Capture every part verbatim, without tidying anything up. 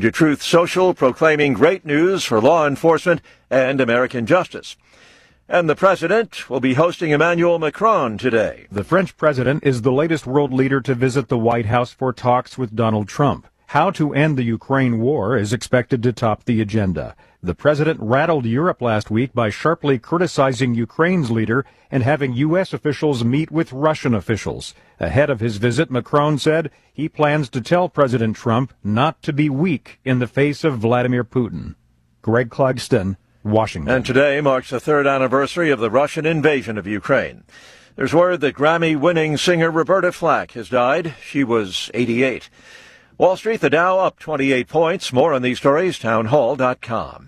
to Truth Social, proclaiming great news for law enforcement and American justice. And the president will be hosting Emmanuel Macron today. The French president is the latest world leader to visit the White House for talks with Donald Trump. How to end the Ukraine war is expected to top the agenda. The president rattled Europe last week by sharply criticizing Ukraine's leader and having U S officials meet with Russian officials. Ahead of his visit, Macron said he plans to tell President Trump not to be weak in the face of Vladimir Putin. Greg Clugston, Washington. And today marks the third anniversary of the Russian invasion of Ukraine. There's word that Grammy-winning singer Roberta Flack has died. She was eighty-eight. Wall Street, the Dow up twenty-eight points. More on these stories, townhall dot com.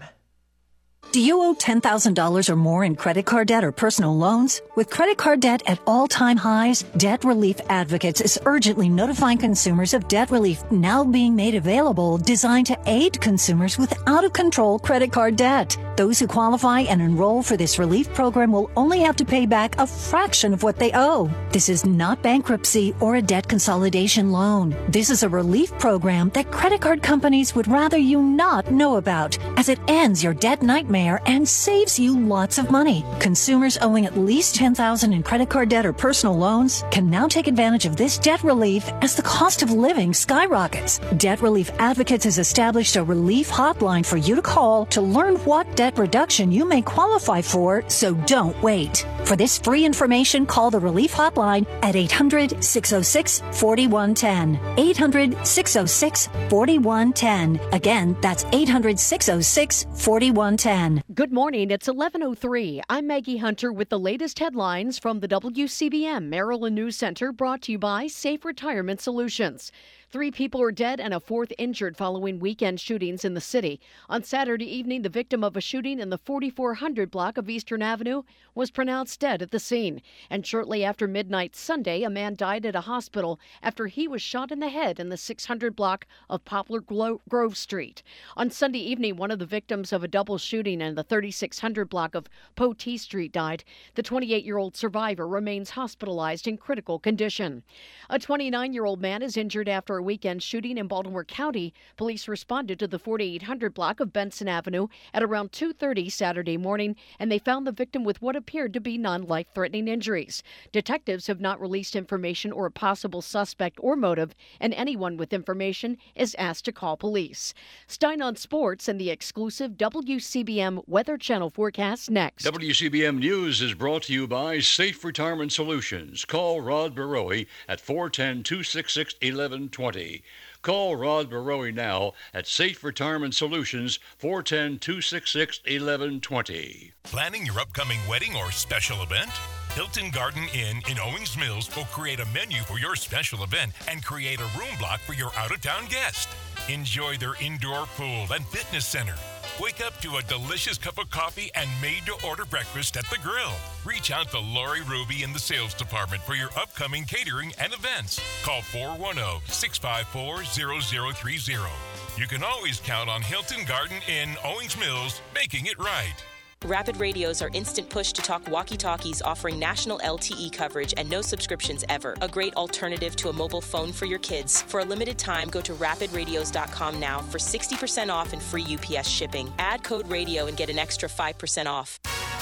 Do you owe ten thousand dollars or more in credit card debt or personal loans? With credit card debt at all-time highs, Debt Relief Advocates is urgently notifying consumers of debt relief now being made available, designed to aid consumers with out-of-control credit card debt. Those who qualify and enroll for this relief program will only have to pay back a fraction of what they owe. This is not bankruptcy or a debt consolidation loan. This is a relief program that credit card companies would rather you not know about, as it ends your debt nightmare and saves you lots of money. Consumers owing at least ten thousand dollars in credit card debt or personal loans can now take advantage of this debt relief as the cost of living skyrockets. Debt Relief Advocates has established a relief hotline for you to call to learn what debt reduction you may qualify for, so don't wait. For this free information, call the Relief Hotline at eight hundred, six oh six, four one one oh. eight hundred, six oh six, four one one oh. Again, that's eight hundred, six oh six, four one one oh. Good morning. It's eleven oh three. I'm Maggie Hunter with the latest headlines from the W C B M Maryland News Center, brought to you by Safe Retirement Solutions. Three people are dead and a fourth injured following weekend shootings in the city. On Saturday evening, the victim of a shooting in the forty-four hundred block of Eastern Avenue was pronounced dead at the scene. And shortly after midnight Sunday, a man died at a hospital after he was shot in the head in the six hundred block of Poplar Grove Street. On Sunday evening, one of the victims of a double shooting in the thirty-six hundred block of Potee Street died. The twenty-eight-year-old survivor remains hospitalized in critical condition. A twenty-nine-year-old man is injured after a weekend shooting in Baltimore County. Police responded to the forty-eight hundred block of Benson Avenue at around two thirty Saturday morning, and they found the victim with what appeared to be non-life-threatening injuries. Detectives have not released information or a possible suspect or motive, and anyone with information is asked to call police. Stein on Sports and the exclusive W C B M Weather Channel forecast next. W C B M News is brought to you by Safe Retirement Solutions. Call Rod Barowie at four one zero, two six six, one one two zero. Call Rod Barowie now at Safe Retirement Solutions, four one zero, two six six, one one two zero. Planning your upcoming wedding or special event? Hilton Garden Inn in Owings Mills will create a menu for your special event and create a room block for your out-of-town guest. Enjoy their indoor pool and fitness center. Wake up to a delicious cup of coffee and made-to-order breakfast at the grill. Reach out to Lori Ruby in the sales department for your upcoming catering and events. Call four one zero, six five four, zero zero three zero. You can always count on Hilton Garden Inn, Owings Mills, making it right. Rapid Radios are instant push-to-talk walkie-talkies offering national L T E coverage and no subscriptions ever. A great alternative to a mobile phone for your kids. For a limited time, go to rapid radios dot com now for sixty percent off and free U P S shipping. Add code radio and get an extra five percent off.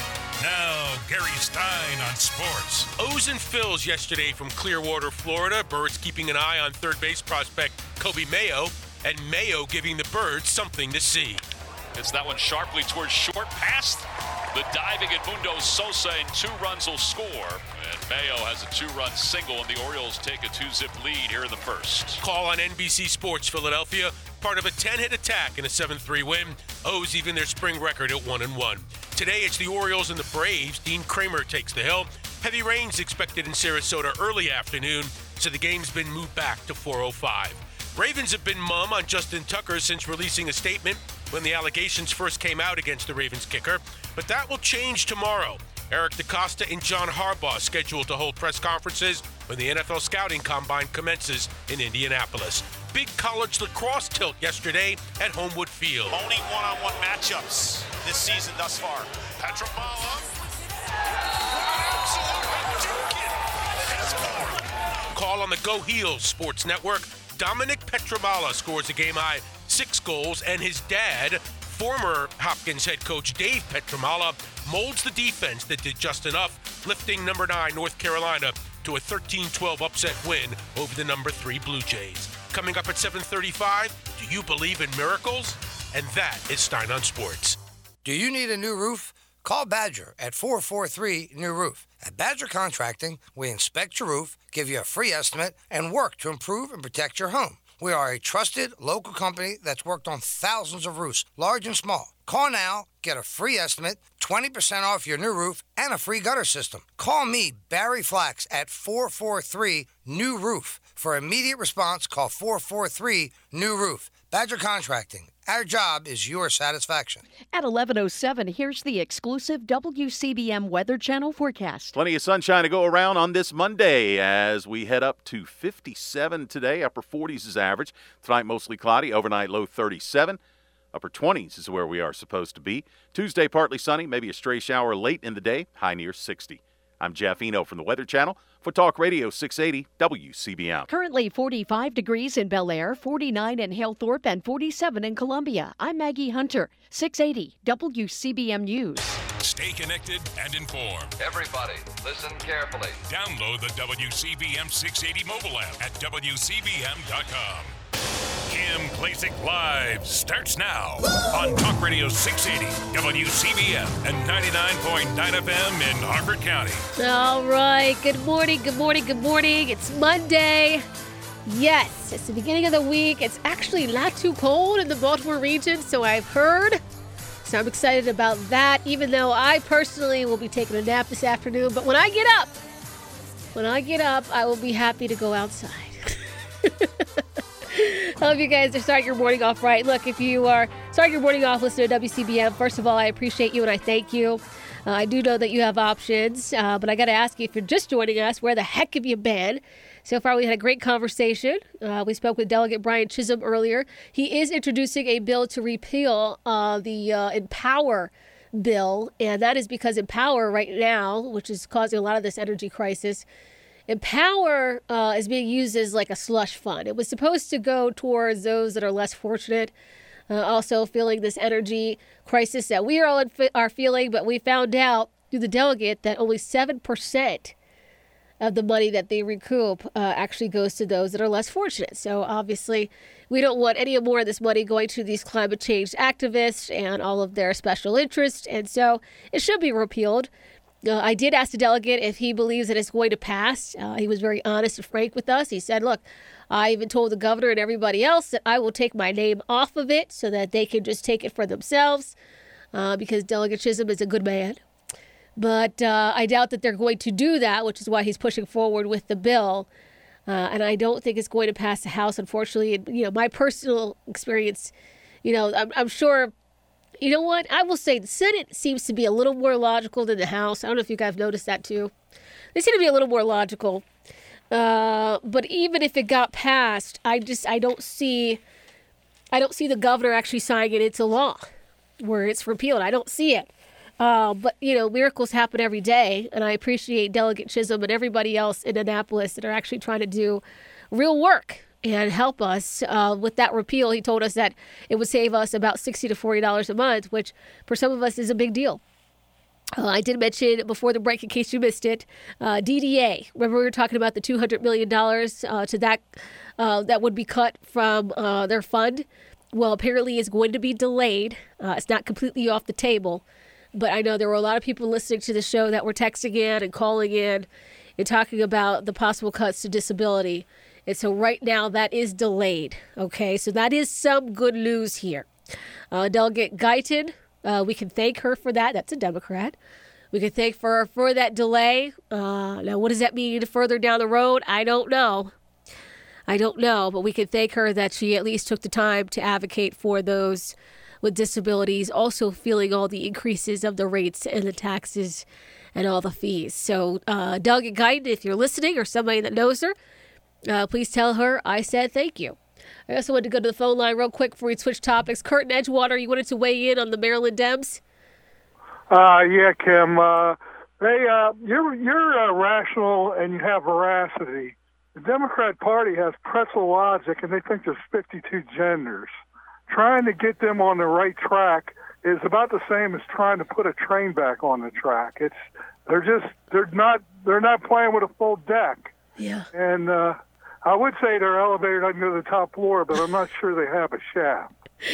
Now, Gary Stein on sports. O's and Phils yesterday from Clearwater, Florida. Birds keeping an eye on third base prospect Kobe Mayo, and Mayo giving the Birds something to see. It's that one sharply towards short, past the diving Edmundo Sosa, and two runs will score. And Mayo has a two-run single, and the Orioles take a two-zip lead here in the first. Call on N B C Sports Philadelphia, part of a ten-hit attack in a seven three win. O's even their spring record at one and one. Today it's the Orioles and the Braves. Dean Kramer takes the hill. Heavy rains expected in Sarasota early afternoon, so the game's been moved back to four oh five. Ravens have been mum on Justin Tucker since releasing a statement when the allegations first came out against the Ravens kicker, but that will change tomorrow. Eric DeCosta and John Harbaugh scheduled to hold press conferences when the N F L Scouting Combine commences in Indianapolis. Big college lacrosse tilt yesterday at Homewood Field. Only one-on-one matchups this season thus far. Petramala. Call on the Go Heels Sports Network. Dominic Petramala scores a game-high six goals, and his dad, former Hopkins head coach Dave Petramala, molds the defense that did just enough, lifting number nine North Carolina to a thirteen twelve upset win over the number three Blue Jays. Coming up at seven thirty-five, do you believe in miracles? And that is Stein on Sports. Do you need a new roof? Call Badger at four four three new roof. At Badger Contracting, we inspect your roof, give you a free estimate, and work to improve and protect your home. We are a trusted local company that's worked on thousands of roofs, large and small. Call now, get a free estimate, twenty percent off your new roof, and a free gutter system. Call me, Barry Flax, at four four three new roof. For immediate response, call four four three new roof. Badger Contracting. Our job is your satisfaction. At eleven oh seven, here's the exclusive W C B M Weather Channel forecast. Plenty of sunshine to go around on this Monday as we head up to fifty-seven today. Upper forties is average. Tonight mostly cloudy. Overnight low thirty-seven. Upper twenties is where we are supposed to be. Tuesday partly sunny. Maybe a stray shower late in the day. High near sixty. I'm Jeff Eno from the Weather Channel for Talk Radio six eighty W C B M. Currently forty-five degrees in Bel Air, forty-nine in Halethorpe, and forty-seven in Columbia. I'm Maggie Hunter, six eighty W C B M News. Stay connected and informed. Everybody, listen carefully. Download the W C B M six eighty mobile app at W C B M dot com. Kim Klacik Live starts now on Talk Radio six eighty, W C B M, and ninety-nine point nine F M in Harford County. All right. Good morning, good morning, good morning. It's Monday. Yes, it's the beginning of the week. It's actually not too cold in the Baltimore region, so I've heard. So I'm excited about that, even though I personally will be taking a nap this afternoon. But when I get up, when I get up, I will be happy to go outside. I hope you guys are starting your morning off right. Look, if you are starting your morning off listening to W C B M, first of all, I appreciate you and I thank you. Uh, I do know that you have options, uh, but I got to ask you, if you're just joining us, where the heck have you been? So far, we had a great conversation. Uh, we spoke with Delegate Brian Chisholm earlier. He is introducing a bill to repeal uh, the uh, Empower bill, and that is because Empower right now, which is causing a lot of this energy crisis, Empower uh, is being used as like a slush fund. It was supposed to go towards those that are less fortunate, uh, also feeling this energy crisis that we are all in, are feeling, but we found out through the delegate that only seven percent of the money that they recoup uh, actually goes to those that are less fortunate. So obviously, we don't want any more of this money going to these climate change activists and all of their special interests, and so it should be repealed. Uh, I did ask the delegate if he believes that it's going to pass. Uh, he was very honest and frank with us. He said, look, I even told the governor and everybody else that I will take my name off of it so that they can just take it for themselves uh, because Delegate Chisholm is a good man. But uh, I doubt that they're going to do that, which is why he's pushing forward with the bill. Uh, and I don't think it's going to pass the House, unfortunately. And, you know, my personal experience, you know, I'm, I'm sure... You know what? I will say the Senate seems to be a little more logical than the House. I don't know if you guys noticed that too. They seem to be a little more logical. Uh, but even if it got passed, I just I don't see I don't see the governor actually signing it into law where it's repealed. I don't see it. Uh, but, you know, miracles happen every day. And I appreciate Delegate Chisholm and everybody else in Annapolis that are actually trying to do real work and help us uh, with that repeal. He told us that it would save us about sixty to forty dollars a month, which for some of us is a big deal. Uh, I did mention before the break, in case you missed it, uh, D D A. Remember we were talking about the two hundred million dollars uh, to that uh, that would be cut from uh, their fund. Well, apparently it's going to be delayed. Uh, it's not completely off the table. But I know there were a lot of people listening to the show that were texting in and calling in and talking about the possible cuts to disability. And so right now that is delayed, okay? So that is some good news here. Uh, Delegate Guyton, uh, we can thank her for that. That's a Democrat. We can thank her for that delay. Uh, now, what does that mean further down the road? I don't know. I don't know, but we can thank her that she at least took the time to advocate for those with disabilities, also feeling all the increases of the rates and the taxes and all the fees. So, uh, Delegate Guyton, if you're listening or somebody that knows her, Uh, please tell her I said thank you. I also wanted to go to the phone line real quick before we switch topics. Curtin Edgewater, you wanted to weigh in on the Maryland Dems? Uh, yeah, Kim. Uh, they, uh, you're you're uh, rational and you have veracity. The Democrat Party has pretzel logic, and they think there's fifty-two genders. trying to get them on the right track is about the same as trying to put a train back on the track. It's they're just they're not they're not playing with a full deck. Yeah. And uh, I would say their elevator doesn't go to the top floor, but I'm not sure they have a shaft.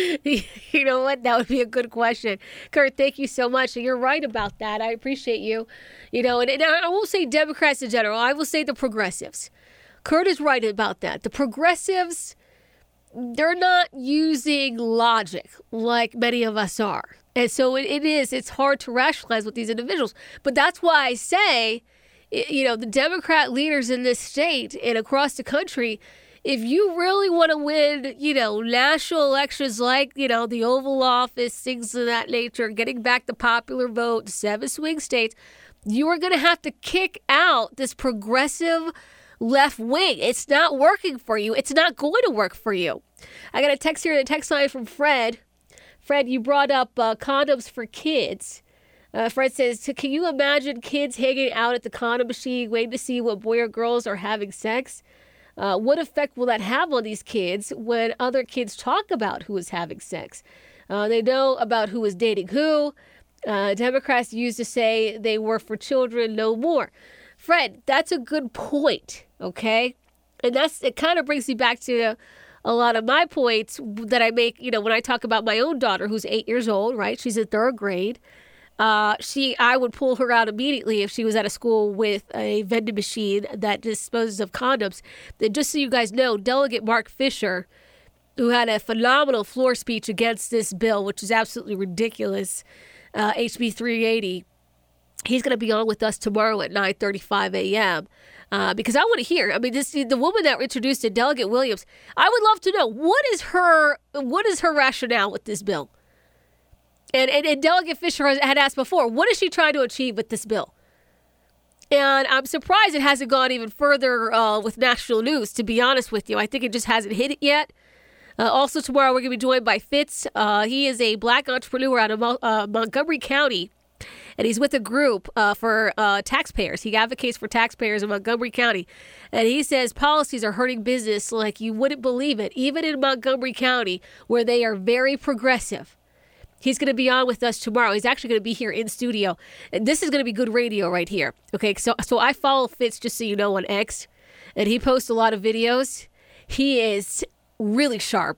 You know what? That would be a good question. Kurt, thank you so much. You're right about that. I appreciate you. You know, and, and I won't say Democrats in general. I will say the progressives. Kurt is right about that. The progressives, they're not using logic like many of us are. And so it, it is, it's hard to rationalize with these individuals. But that's why I say, you know, the Democrat leaders in this state and across the country, if you really want to win, you know, national elections like, you know, the Oval Office, things of that nature, getting back the popular vote, seven swing states, you are going to have to kick out this progressive left wing. It's not working for you. It's not going to work for you. I got a text here, a text line from Fred. Fred, you brought up uh, condoms for kids. Uh, Fred says, can you imagine kids hanging out at the condom machine waiting to see what boy or girls are having sex? Uh, what effect will that have on these kids when other kids talk about who is having sex? Uh, they know about who is dating who. Uh, Democrats used to say they were for children no more. Fred, that's a good point, okay? And that's it kind of brings me back to a lot of my points that I make, you know, when I talk about my own daughter who's eight years old, right? She's in third grade. Uh, she, I would pull her out immediately if she was at a school with a vending machine that disposes of condoms. And just so you guys know, Delegate Mark Fisher, who had a phenomenal floor speech against this bill, which is absolutely ridiculous, uh, H B three eighty, he's going to be on with us tomorrow at nine thirty-five a.m. Uh, because I want to hear. I mean, this the woman that introduced it, Delegate Williams. I would love to know what is her what is her rationale with this bill. And, and, and Delegate Fisher had asked before, what is she trying to achieve with this bill? And I'm surprised it hasn't gone even further uh, with national news, to be honest with you. I think it just hasn't hit it yet. Uh, also, tomorrow we're going to be joined by Fitz. Uh, he is a black entrepreneur out of uh, Montgomery County, and he's with a group uh, for uh, taxpayers. He advocates for taxpayers in Montgomery County. And he says policies are hurting business like you wouldn't believe it, even in Montgomery County, where they are very progressive. He's going to be on with us tomorrow. He's actually going to be here in studio. And this is going to be good radio right here. Okay, so so I follow Fitz, just so you know, on X. And he posts a lot of videos. He is really sharp.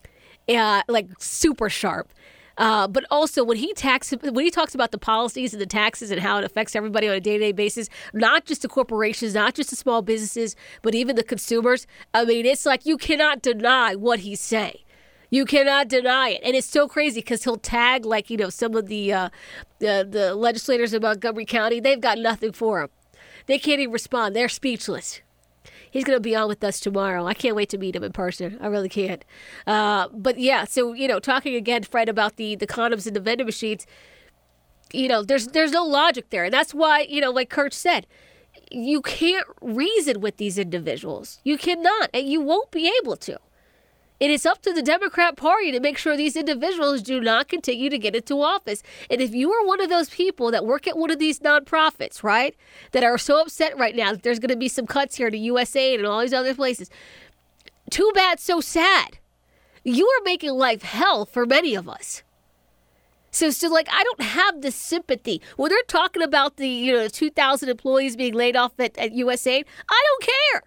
Uh, like super sharp. Uh, but also when he tax, when he talks about the policies and the taxes and how it affects everybody on a day-to-day basis, not just the corporations, not just the small businesses, but even the consumers. I mean, it's like you cannot deny what he's saying. You cannot deny it. And it's so crazy because he'll tag, like, you know, some of the, uh, the the legislators in Montgomery County. They've got nothing for him. They can't even respond. They're speechless. He's going to be on with us tomorrow. I can't wait to meet him in person. I really can't. Uh, but, yeah, so, you know, talking again, Fred, about the, the condoms and the vending machines, you know, there's there's no logic there. And that's why, you know, like Kurt said, you can't reason with these individuals. You cannot, and you won't be able to. It is up to the Democrat Party to make sure these individuals do not continue to get into office. And if you are one of those people that work at one of these nonprofits, right, that are so upset right now that there's going to be some cuts here to U S A I D and all these other places, too bad, so sad. You are making life hell for many of us. So, so like, I don't have the sympathy. When they're talking about the, you know, two thousand employees being laid off at, at U S A I D, I don't care.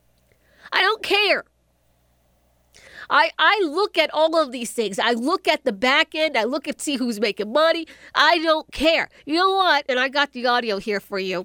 I don't care. I, I look at all of these things. I look at the back end. I look at see who's making money. I don't care. You know what? And I got the audio here for you.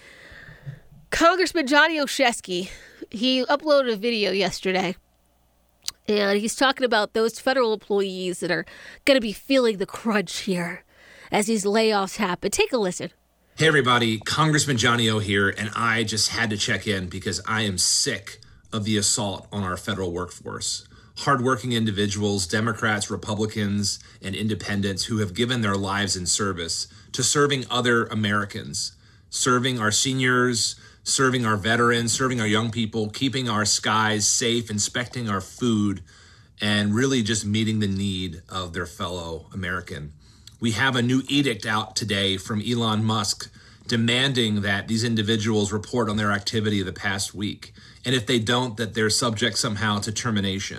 Congressman Johnny Olszewski, he uploaded a video yesterday. And he's talking about those federal employees that are going to be feeling the crunch here as these layoffs happen. Take a listen. Hey, everybody. Congressman Johnny O here. And I just had to check in because I am sick of the assault on our federal workforce. Hardworking individuals, Democrats, Republicans, and independents who have given their lives in service to serving other Americans, serving our seniors, serving our veterans, serving our young people, keeping our skies safe, inspecting our food, and really just meeting the need of their fellow American. We have a new edict out today from Elon Musk demanding that these individuals report on their activity of the past week. And if they don't, that they're subject somehow to termination.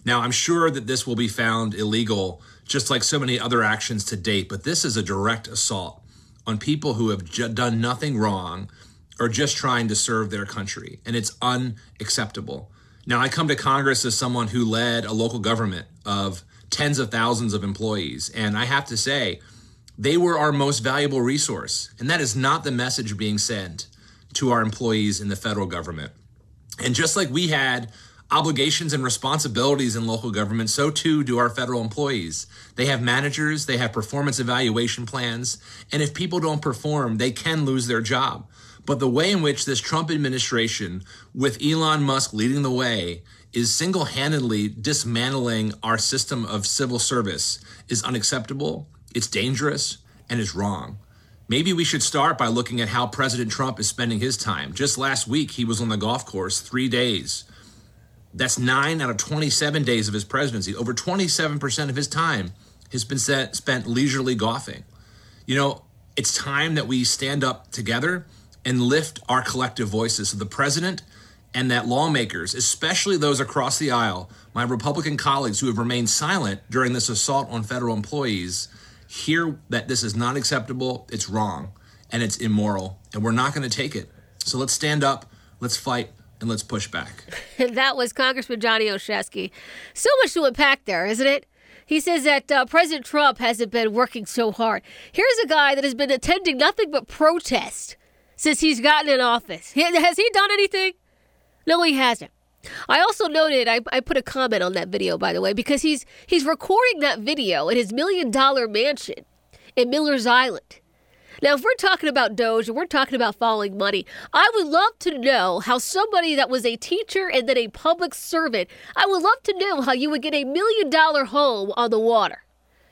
Now, I'm sure that this will be found illegal, just like so many other actions to date, but this is a direct assault on people who have ju- done nothing wrong or just trying to serve their country, and it's unacceptable. Now, I come to Congress as someone who led a local government of tens of thousands of employees, and I have to say, they were our most valuable resource, and that is not the message being sent to our employees in the federal government. And just like we had obligations and responsibilities in local government, so too do our federal employees. They have managers, they have performance evaluation plans, and if people don't perform, they can lose their job. But the way in which this Trump administration, with Elon Musk leading the way, is single-handedly dismantling our system of civil service is unacceptable, it's dangerous, and is wrong. Maybe we should start by looking at how President Trump is spending his time. Just last week, he was on the golf course three days. That's nine out of twenty-seven days of his presidency. Over twenty-seven percent of his time has been set, spent leisurely golfing. You know, it's time that we stand up together and lift our collective voices. So the president and that lawmakers, especially those across the aisle, my Republican colleagues who have remained silent during this assault on federal employees, hear that this is not acceptable, it's wrong, and it's immoral, and we're not going to take it. So let's stand up, let's fight, and let's push back. And that was Congressman Johnny Olszewski. So much to unpack there, isn't it? He says that uh, President Trump hasn't been working so hard. Here's a guy that has been attending nothing but protest since he's gotten in office. Has he done anything? No, he hasn't. I also noted, I, I put a comment on that video, by the way, because he's he's recording that video in his million-dollar mansion in Miller's Island. Now, if we're talking about Doge and we're talking about following money, I would love to know how somebody that was a teacher and then a public servant, I would love to know how you would get a million-dollar home on the water.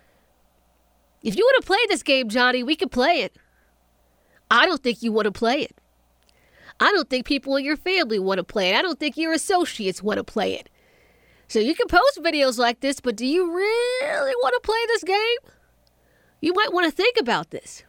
If you want to play this game, Johnny, we can play it. I don't think you want to play it. I don't think people in your family want to play it. I don't think your associates want to play it. So you can post videos like this, but do you really want to play this game? You might want to think about this.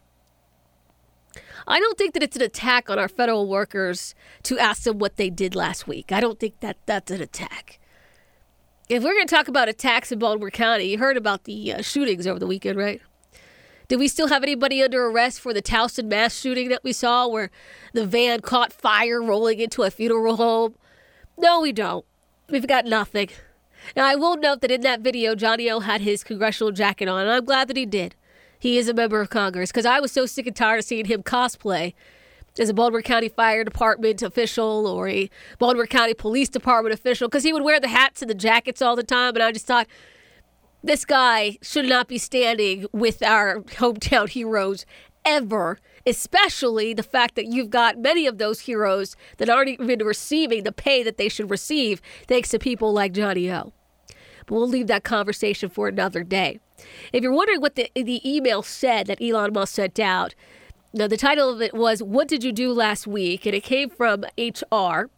I don't think that it's an attack on our federal workers to ask them what they did last week. I don't think that that's an attack. If we're going to talk about attacks in Baltimore County, you heard about the uh, shootings over the weekend, right? Did we still have anybody under arrest for the Towson mass shooting that we saw where the van caught fire rolling into a funeral home? No, we don't. We've got nothing. Now, I will note that in that video, Johnny O had his congressional jacket on, and I'm glad that he did. He is a member of Congress, because I was so sick and tired of seeing him cosplay as a Baltimore County Fire Department official or a Baltimore County Police Department official, because he would wear the hats and the jackets all the time, and I just thought, this guy should not be standing with our hometown heroes ever, especially the fact that you've got many of those heroes that aren't even receiving the pay that they should receive thanks to people like Johnny O. But we'll leave that conversation for another day. If you're wondering what the, the email said that Elon Musk sent out, now the title of it was, "What did you do last week?" And it came from H R.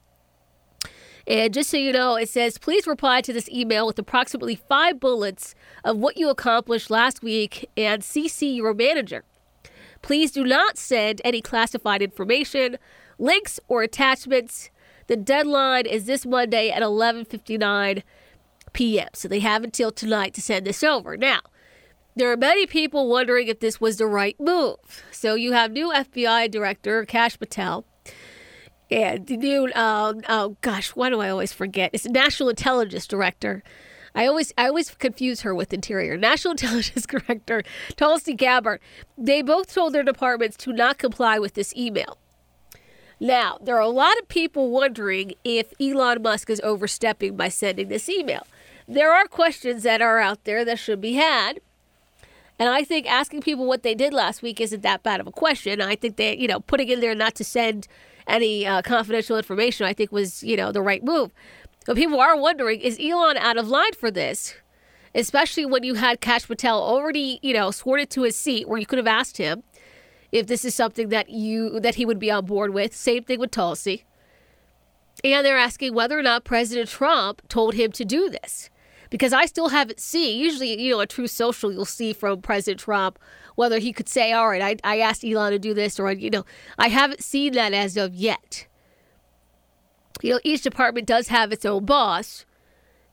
And just so you know, it says, please reply to this email with approximately five bullets of what you accomplished last week and C C your manager. Please do not send any classified information, links, or attachments. The deadline is this Monday at eleven fifty-nine p.m. So they have until tonight to send this over. Now, there are many people wondering if this was the right move. So you have new F B I Director Kash Patel. And the new, uh, oh gosh, why do I always forget? It's National Intelligence Director. I always I always confuse her with Interior. National Intelligence Director Tulsi Gabbard. They both told their departments to not comply with this email. Now, there are a lot of people wondering if Elon Musk is overstepping by sending this email. There are questions that are out there that should be had. And I think asking people what they did last week isn't that bad of a question. I think they, you know, putting in there not to send any uh, confidential information, I think was, you know, the right move. But people are wondering, is Elon out of line for this? Especially when you had Kash Patel already, you know, sworn it to his seat, where you could have asked him if this is something that you that he would be on board with. Same thing with Tulsi. And they're asking whether or not President Trump told him to do this. Because I still haven't seen, usually, you know, a Truth Social, you'll see from President Trump whether he could say, all right, I, I asked Elon to do this, or, you know, I haven't seen that as of yet. You know, each department does have its own boss,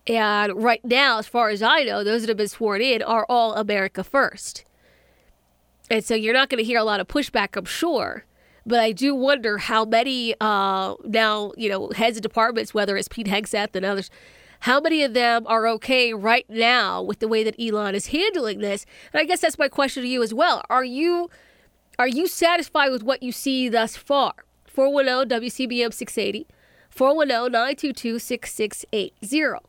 And right now, as far as I know, those that have been sworn in are all America First. And so you're not going to hear a lot of pushback, I'm sure. But I do wonder how many uh, now, you know, heads of departments, whether it's Pete Hegseth and others, how many of them are okay right now with the way that Elon is handling this? And I guess that's my question to you as well. Are you are you satisfied with what you see thus far? four one zero W C B M six eighty, four one zero nine two two six six eight zero.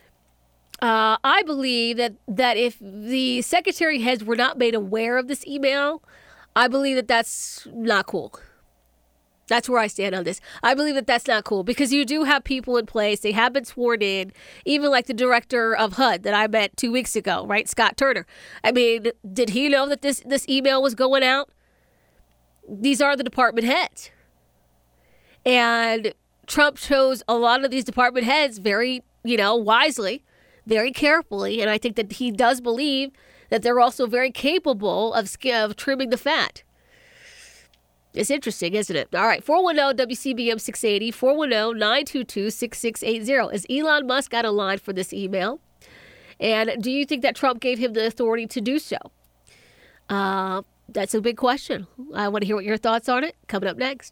Uh, I believe that, that if the secretary heads were not made aware of this email, I believe that that's not cool. That's where I stand on this. I believe that that's not cool because you do have people in place. They have been sworn in, even like the director of H U D that I met two weeks ago, right? Scott Turner. I mean, did he know that this, this email was going out? These are the department heads. And Trump chose a lot of these department heads very, you know, wisely, very carefully. And I think that he does believe that they're also very capable of, of trimming the fat. It's interesting, isn't it? All right, four one zero W C B M six eighty, four one zero nine two two six six eight zero. Is Elon Musk out of line for this email? And do you think that Trump gave him the authority to do so? Uh, that's a big question. I want to hear what your thoughts on it. Coming up next.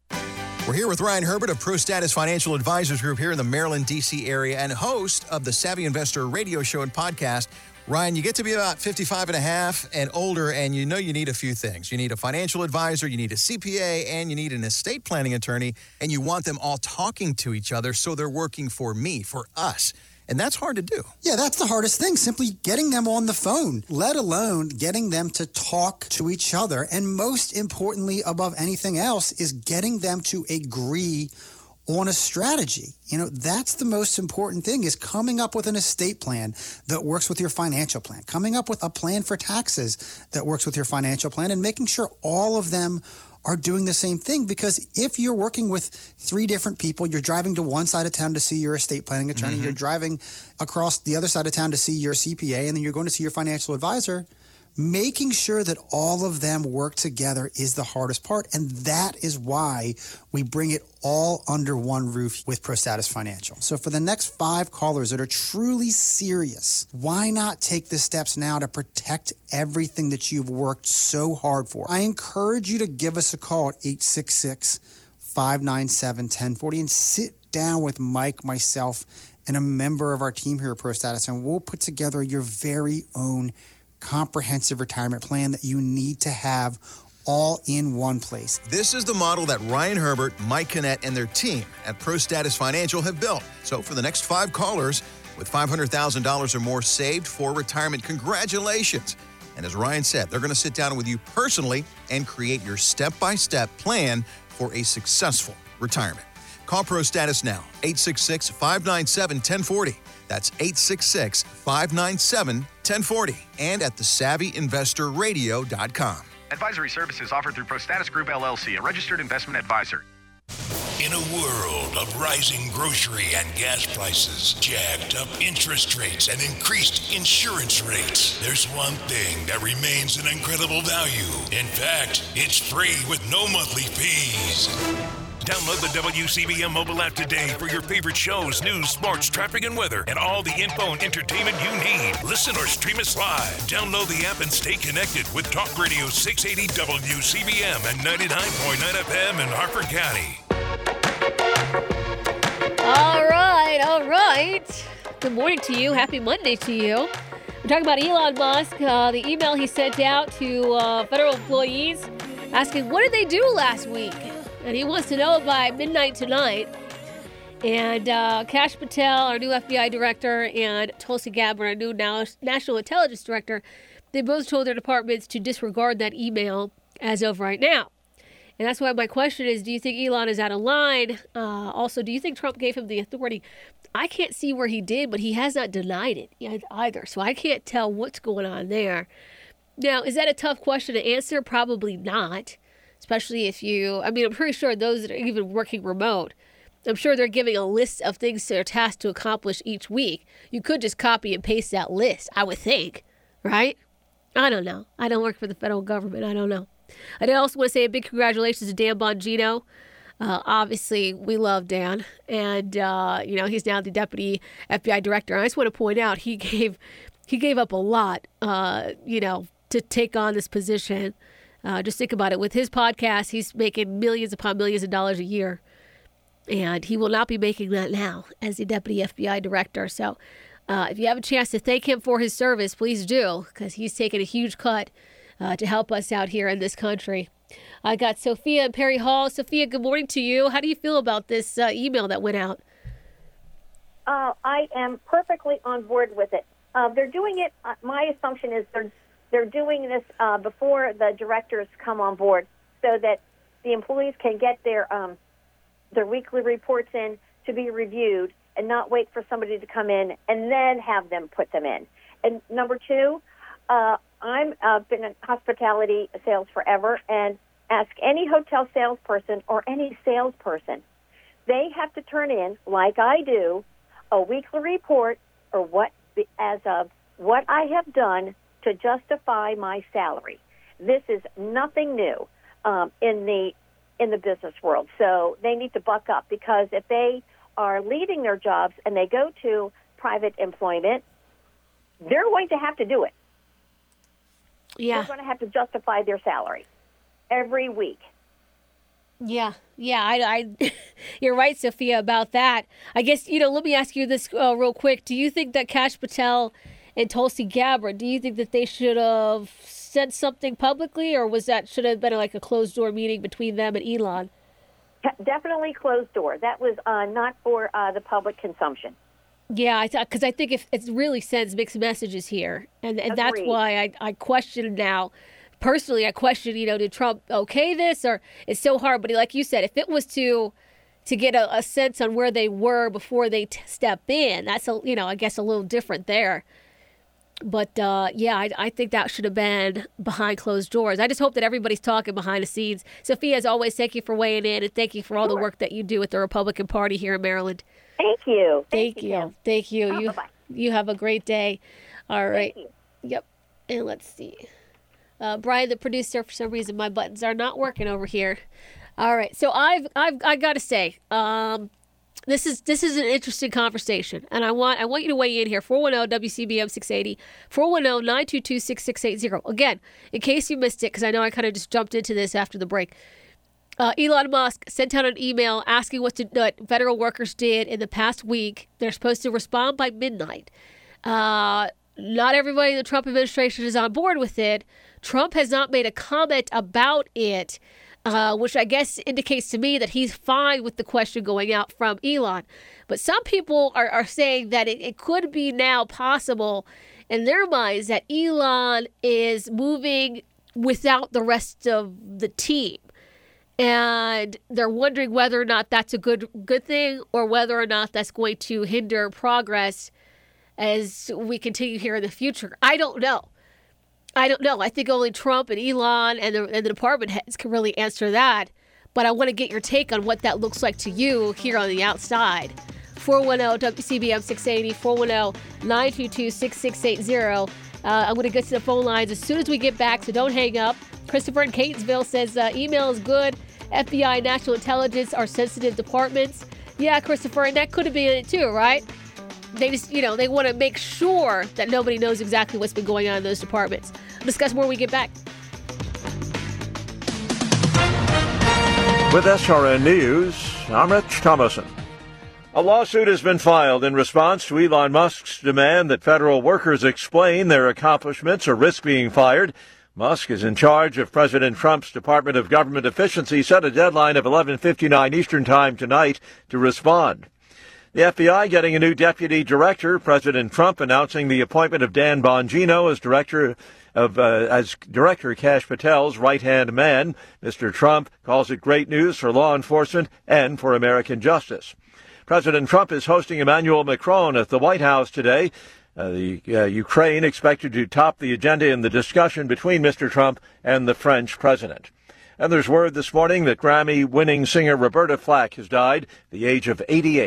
We're here with Ryan Herbert of ProStatus Financial Advisors Group here in the Maryland, D C area and host of the Savvy Investor radio show and podcast. Ryan, you get to be about fifty-five and a half and older, and you know you need a few things. You need a financial advisor, you need a C P A, and you need an estate planning attorney, and you want them all talking to each other so they're working for me, for us. And that's hard to do. Yeah, that's the hardest thing, simply getting them on the phone, let alone getting them to talk to each other. And most importantly, above anything else, is getting them to agree on a strategy. You know, that's the most important thing, is coming up with an estate plan that works with your financial plan, coming up with a plan for taxes that works with your financial plan, and making sure all of them are doing the same thing. Because if you're working with three different people, you're driving to one side of town to see your estate planning attorney, mm-hmm. you're driving across the other side of town to see your C P A, and then you're going to see your financial advisor, making sure that all of them work together is the hardest part. And that is why we bring it all under one roof with ProStatus Financial. So for the next five callers that are truly serious, why not take the steps now to protect everything that you've worked so hard for? I encourage you to give us a call at eight six six, five nine seven, one zero four zero and sit down with Mike, myself, and a member of our team here at ProStatus, and we'll put together your very own comprehensive retirement plan that you need to have all in one place. This is the model that Ryan Herbert, Mike Kinnett, and their team at ProStatus Financial have built. So for the next five callers with five hundred thousand dollars or more saved for retirement, congratulations. And as Ryan said, they're going to sit down with you personally and create your step-by-step plan for a successful retirement. Call ProStatus now, eight six six, five nine seven, one zero four zero. That's eight six six, five nine seven, one zero four zero. And at the savvy investor radio dot com. Advisory services offered through ProStatus Group, L L C, a registered investment advisor. In a world of rising grocery and gas prices, jacked up interest rates, and increased insurance rates, there's one thing that remains an incredible value. In fact, it's free with no monthly fees. Download the W C B M mobile app today for your favorite shows, news, sports, traffic, and weather, and all the info and entertainment you need. Listen or stream us live. Download the app and stay connected with Talk Radio six eighty W C B M and ninety-nine point nine F M in Harford County. All right, all right. Good morning to you. Happy Monday to you. We're talking about Elon Musk, uh, the email he sent out to uh, federal employees asking, what did they do last week? And he wants to know by midnight tonight. And uh, Kash Patel, our new F B I director, and Tulsi Gabbard, our new National Intelligence Director, they both told their departments to disregard that email as of right now. And that's why my question is, do you think Elon is out of line? Uh, also, do you think Trump gave him the authority? I can't see where he did, but he has not denied it either. So I can't tell what's going on there. Now, is that a tough question to answer? Probably not. Especially if you, I mean, I'm pretty sure those that are even working remote, I'm sure they're giving a list of things they're tasked to accomplish each week. You could just copy and paste that list, I would think, right? I don't know. I don't work for the federal government. I don't know. I did also want to say a big congratulations to Dan Bongino. Uh, obviously, we love Dan, and uh, you know he's now the deputy F B I director. I just want to point out he gave he gave up a lot, uh, you know, to take on this position. Uh, just think about it. With his podcast, he's making millions upon millions of dollars a year, and he will not be making that now as the deputy F B I director. So, uh, if you have a chance to thank him for his service, please do, because he's taken a huge cut uh, to help us out here in this country. I got Sophia and Perry Hall. Sophia, good morning to you. How do you feel about this uh, email that went out? Uh, I am perfectly on board with it. Uh, they're doing it, uh, my assumption is they're, they're doing this uh, before the directors come on board so that the employees can get their, um, their weekly reports in to be reviewed and not wait for somebody to come in and then have them put them in. And number two, uh, I've uh, been in hospitality sales forever, and ask any hotel salesperson or any salesperson. They have to turn in, like I do, a weekly report or what as of what I have done to justify my salary. This is nothing new um, in the in the business world. So they need to buck up, because if they are leaving their jobs and they go to private employment, they're going to have to do it. Yeah. They're going to have to justify their salary every week. Yeah, yeah, I, I you're right, Sophia, about that. I guess, you know, let me ask you this uh, real quick. Do you think that Kash Patel and Tulsi Gabbard, do you think that they should have said something publicly, or was that should have been like a closed door meeting between them and Elon? Definitely closed door. That was uh, not for uh, the public consumption. Yeah, I thought, because I think if it really sends mixed messages here, and and that's Agreed. why I I question now. Personally, I question, you know, did Trump okay this, or it's so hard. But like you said, if it was to to get a, a sense on where they were before they t- step in, that's a you know I guess a little different there. But uh, yeah, I, I think that should have been behind closed doors. I just hope that everybody's talking behind the scenes. Sophia, as always, thank you for weighing in, and thank you for all Sure. the work that you do with the Republican Party here in Maryland. Thank you. Thank, Thank you. you. Thank you. Oh, you bye-bye. you have a great day. All right. Thank you. Yep. And let's see. Uh, Brian, the producer, for some reason my buttons are not working over here. All right. So I've I've I got to say, um, this is this is an interesting conversation, and I want I want you to weigh in here. four one zero W C B M six eighty, four one zero, nine two two, six six eight zero. Again, in case you missed it, because I know I kind of just jumped into this after the break. Uh, Elon Musk sent out an email asking what, to, what federal workers did in the past week. They're supposed to respond by midnight. Uh, not everybody in the Trump administration is on board with it. Trump has not made a comment about it, uh, which I guess indicates to me that he's fine with the question going out from Elon. But some people are, are saying that it, it could be now possible in their minds that Elon is moving without the rest of the team. And they're wondering whether or not that's a good good thing, or whether or not that's going to hinder progress as we continue here in the future. I don't know. I don't know. I think only Trump and Elon and the, and the department heads can really answer that. But I want to get your take on what that looks like to you here on the outside. four one zero W C B M six eighty, four one zero, nine two two, six six eight zero. Uh, I'm going to get to the phone lines as soon as we get back, so don't hang up. Christopher in Catonsville says uh, email is good. F B I, National Intelligence are sensitive departments. Yeah, Christopher, and that could have been it too, right? They just, you know, they want to make sure that nobody knows exactly what's been going on in those departments. We'll discuss more when we get back. With S R N News, I'm Rich Thomason. A lawsuit has been filed in response to Elon Musk's demand that federal workers explain their accomplishments or risk being fired. Musk is in charge of President Trump's Department of Government Efficiency, set a deadline of eleven fifty-nine Eastern Time tonight to respond. The F B I getting a new deputy director. President Trump announcing the appointment of Dan Bongino as director of uh, as Director Kash Patel's right-hand man. Mister Trump calls it great news for law enforcement and for American justice. President Trump is hosting Emmanuel Macron at the White House today. Uh, the uh, Ukraine expected to top the agenda in the discussion between Mister Trump and the French president. And there's word this morning that Grammy-winning singer Roberta Flack has died at the age of eighty-eight.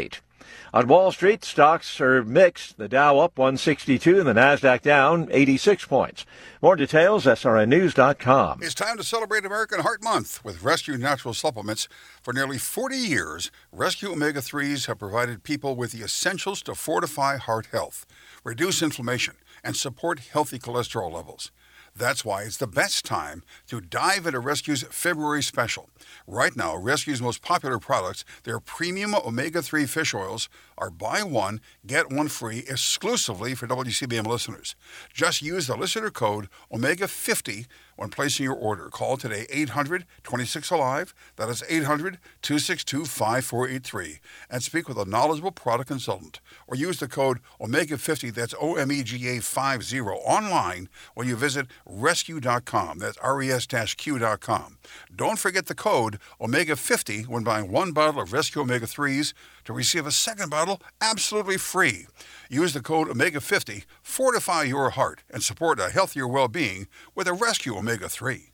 On Wall Street, stocks are mixed. The Dow up one sixty-two and the Nasdaq down eighty-six points. More details, S R N news dot com. It's time to celebrate American Heart Month with Rescue Natural Supplements. For nearly forty years, Rescue omega threes have provided people with the essentials to fortify heart health, reduce inflammation, and support healthy cholesterol levels. That's why it's the best time to dive into Rescue's February special. Right now, Rescue's most popular products, their premium omega three fish oils, are buy one, get one free exclusively for W C B M listeners. Just use the listener code omega fifty when placing your order. Call today eight hundred, twenty-six, alive. That is eight hundred, two six two, five four eight three. And speak with a knowledgeable product consultant. Or use the code omega fifty, that's O M E G A fifty, online when you visit rescue dot com. That's R E S Q dot com. Don't forget the code omega fifty when buying one bottle of Rescue omega threes to receive a second bottle absolutely free. Use the code omega fifty, fortify your heart, and support a healthier well-being with a Rescue omega three.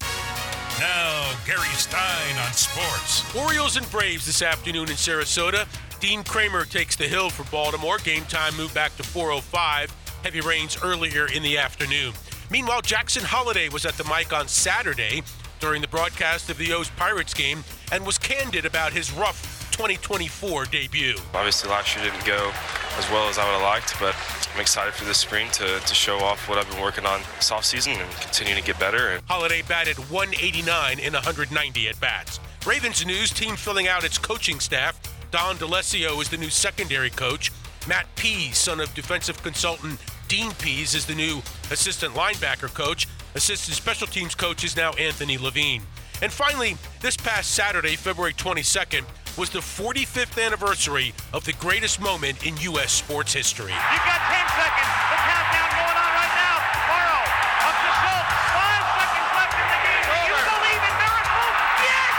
Now, Gary Stein on sports. Orioles and Braves this afternoon in Sarasota. Dean Kramer takes the hill for Baltimore. Game time moved back to four oh five. Heavy rains earlier in the afternoon. Meanwhile, Jackson Holliday was at the mic on Saturday during the broadcast of the O's Pirates game and was candid about his rough twenty twenty-four debut. Obviously, last year didn't go as well as I would have liked, but I'm excited for this spring to, to show off what I've been working on this offseason and continue to get better. And Holliday batted one eighty-nine in one hundred ninety at-bats. Ravens news, team filling out its coaching staff. Don DeLessio is the new secondary coach. Matt Pease, son of defensive consultant Dean Pease, is the new assistant linebacker coach. Assistant special teams coach is now Anthony Levine. And finally, this past Saturday, February twenty-second, was the forty-fifth anniversary of the greatest moment in U S sports history. You've got ten seconds. The countdown going on right now. Morrow up to Schultz. Five seconds left in the game. Do you believe in miracles? Yes!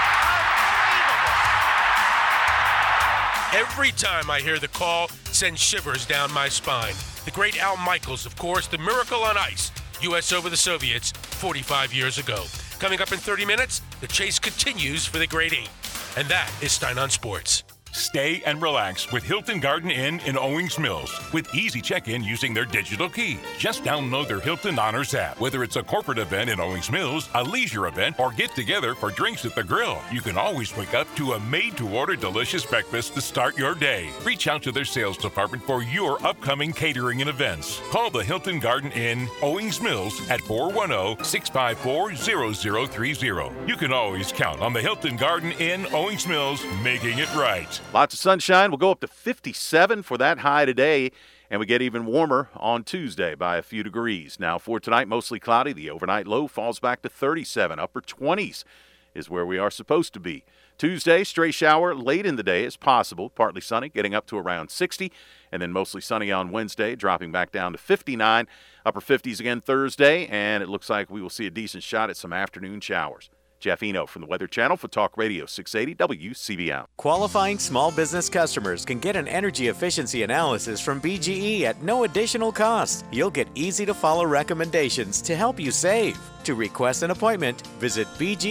Unbelievable. Every time I hear the call, sends shivers down my spine. The great Al Michaels, of course, the miracle on ice. U S over the Soviets forty-five years ago. Coming up in thirty minutes, the chase continues for the Great Eight. And that is Stein on Sports. Stay and relax with Hilton Garden Inn in Owings Mills with easy check-in using their digital key. Just download their Hilton Honors app. Whether it's a corporate event in Owings Mills, a leisure event, or get together for drinks at the grill, you can always wake up to a made-to-order delicious breakfast to start your day. Reach out to their sales department for your upcoming catering and events. Call the Hilton Garden Inn Owings Mills at four one zero, six five four, zero zero three zero. You can always count on the Hilton Garden Inn Owings Mills making it right. Lots of sunshine. We'll go up to fifty-seven for that high today, and we get even warmer on Tuesday by a few degrees. Now for tonight, mostly cloudy. The overnight low falls back to thirty-seven. Upper twenties is where we are supposed to be. Tuesday, stray shower late in the day is possible. Partly sunny, getting up to around sixty, and then mostly sunny on Wednesday, dropping back down to fifty-nine. Upper fifties again Thursday, and it looks like we will see a decent shot at some afternoon showers. Jeff Eno from the Weather Channel for Talk Radio six eighty W C B M. Qualifying small business customers can get an energy efficiency analysis from B G E at no additional cost. You'll get easy-to-follow recommendations to help you save. To request an appointment, visit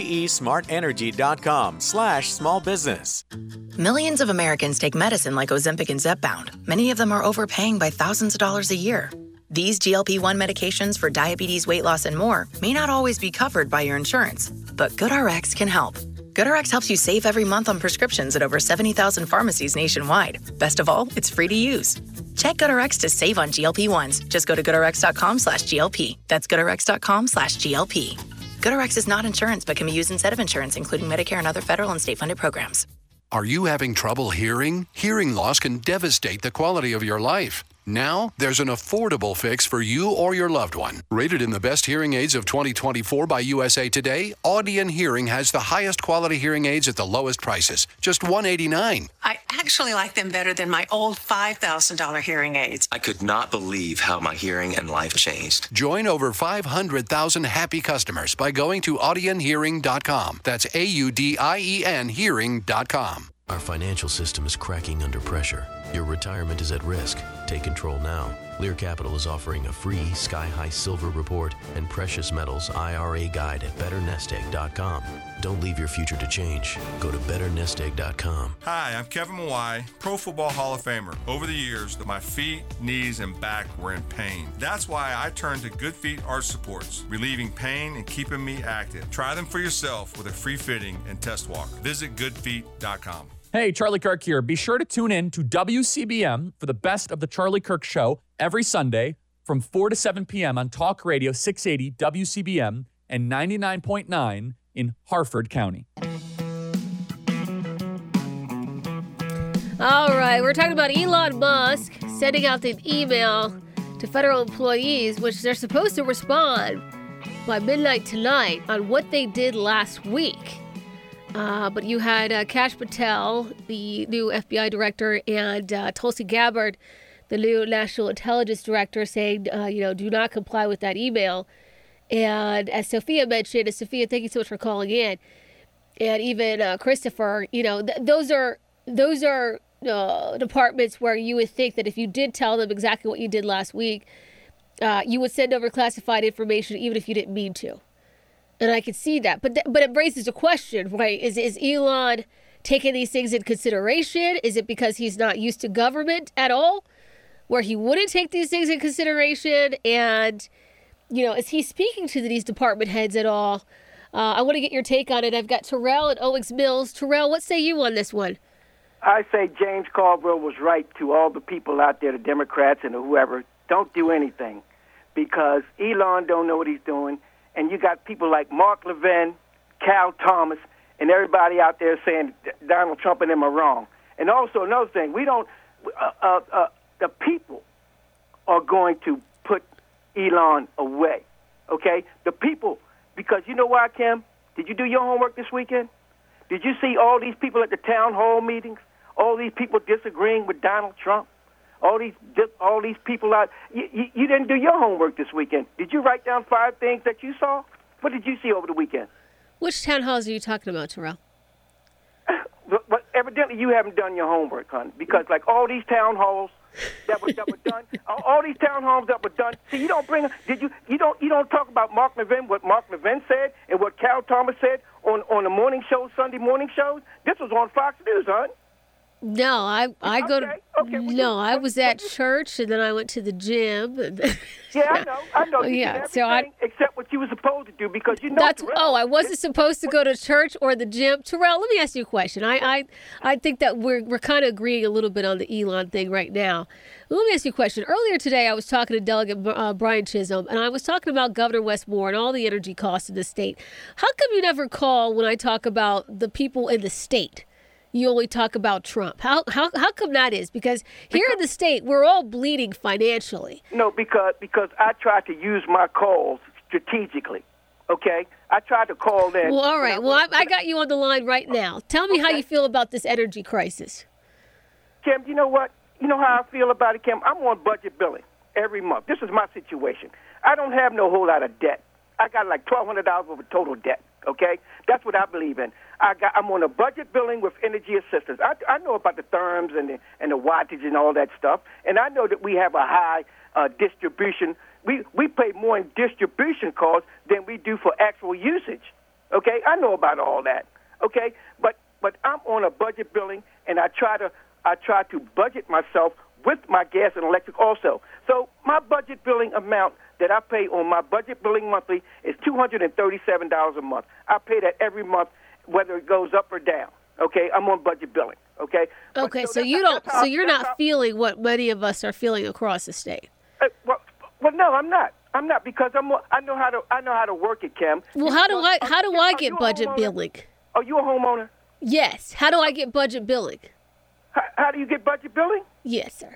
bgesmartenergy.com slash small business. Millions of Americans take medicine like Ozempic and Zepbound. Many of them are overpaying by thousands of dollars a year. These G L P one medications for diabetes, weight loss, and more may not always be covered by your insurance, but GoodRx can help. GoodRx helps you save every month on prescriptions at over seventy thousand pharmacies nationwide. Best of all, it's free to use. Check GoodRx to save on G L P ones. Just go to goodrx.com slash GLP. That's goodrx.com slash GLP. GoodRx is not insurance, but can be used instead of insurance, including Medicare and other federal and state-funded programs. Are you having trouble hearing? Hearing loss can devastate the quality of your life. Now, there's an affordable fix for you or your loved one. Rated in the best hearing aids of twenty twenty-four by U S A Today, Audion Hearing has the highest quality hearing aids at the lowest prices, just one hundred eighty-nine dollars. I actually like them better than my old five thousand dollars hearing aids. I could not believe how my hearing and life changed. Join over five hundred thousand happy customers by going to audion hearing dot com. That's A U D I E N hearing dot com. Our financial system is cracking under pressure. Your retirement is at risk. Take control now. Lear Capital is offering a free Sky High Silver Report and Precious Metals I R A guide at better nest egg dot com. Don't leave your future to change. Go to better nest egg dot com. Hi, I'm Kevin Mawai, Pro Football Hall of Famer. Over the years, my feet, knees, and back were in pain. That's why I turned to Good Feet Arch Supports, relieving pain and keeping me active. Try them for yourself with a free fitting and test walk. Visit good feet dot com. Hey, Charlie Kirk here. Be sure to tune in to W C B M for the best of the Charlie Kirk Show every Sunday from four to seven p.m. on Talk Radio six eighty W C B M and ninety-nine point nine in Harford County. All right, we're talking about Elon Musk sending out an email to federal employees, which they're supposed to respond by midnight tonight on what they did last week. Uh, but you had uh, Kash Patel, the new F B I director, and uh, Tulsi Gabbard, the new National Intelligence Director, saying, uh, you know, do not comply with that email. And as Sophia mentioned, and Sophia, thank you so much for calling in, and even uh, Christopher, you know, th- those are those are uh, departments where you would think that if you did tell them exactly what you did last week, uh, you would send over classified information even if you didn't mean to. And I can see that. But th- but it raises a question, right? Is is Elon taking these things in consideration? Is it because he's not used to government at all, where he wouldn't take these things in consideration? And, you know, is he speaking to these department heads at all? Uh, I want to get your take on it. I've got Terrell at Owings Mills. Terrell, what say you on this one? I say James Caldwell was right to all the people out there, the Democrats and whoever. Don't do anything because Elon don't know what he's doing. And you got people like Mark Levin, Cal Thomas, and everybody out there saying Donald Trump and them are wrong. And also another thing, we don't, uh, uh, uh, the people are going to put Elon away, okay? The people, because you know why, Kim? Did you do your homework this weekend? Did you see all these people at the town hall meetings? All these people disagreeing with Donald Trump? All these all these people out, you, you, you didn't do your homework this weekend. Did you write down five things that you saw? What did you see over the weekend? Which town halls are you talking about, Terrell? But, but evidently you haven't done your homework, hon, because like all these town halls that were, that were done, all these town halls that were done. See, you don't bring. Did you? You don't. You don't talk about Mark Levin, what Mark Levin said, and what Cal Thomas said on on the morning shows, Sunday morning shows. This was on Fox News, hon. No, I I go to okay, well, no. I was at church and then I went to the gym. Yeah, I know, I know. You yeah, did so I except what you were supposed to do because you know. That's Terrell. oh, I wasn't supposed to go to church or the gym. Terrell, let me ask you a question. I I, I think that we're we're kind of agreeing a little bit on the Elon thing right now. Let me ask you a question. Earlier today, I was talking to Delegate uh, Brian Chisholm, and I was talking about Governor Wes Moore and all the energy costs in the state. How come you never call when I talk about the people in the state? You only talk about Trump. How how how come that is? Because here because, in the state, we're all bleeding financially. No, because because I try to use my calls strategically. Okay, I tried to call them. Well, all right. I, well, I, I got you on the line right now. Tell me okay. how you feel about this energy crisis. Kim, you know what? You know how I feel about it, Kim? I'm on budget billing every month. This is my situation. I don't have no whole lot of debt. I got like twelve hundred dollars worth of total debt. Okay, that's what I believe in. I got, I'm on a budget billing with energy assistance. I, I know about the therms and the, and the wattage and all that stuff, and I know that we have a high uh, distribution. We we pay more in distribution costs than we do for actual usage. Okay, I know about all that. Okay, but but I'm on a budget billing, and I try to I try to budget myself with my gas and electric also. So my budget billing amount that I pay on my budget billing monthly is two hundred thirty-seven dollars a month. I pay that every month, whether it goes up or down. Okay, I'm on budget billing. Okay. Okay, but, so, so you don't, how, so you're not how, feeling what many of us are feeling across the state. Uh, well, well, no, I'm not. I'm not because I'm. I know how to. I know how to work it, Kim. Well, how do I? How do I get budget billing? Are you a homeowner? Yes. How do I get budget billing? How, how do you get budget billing? Yes, sir.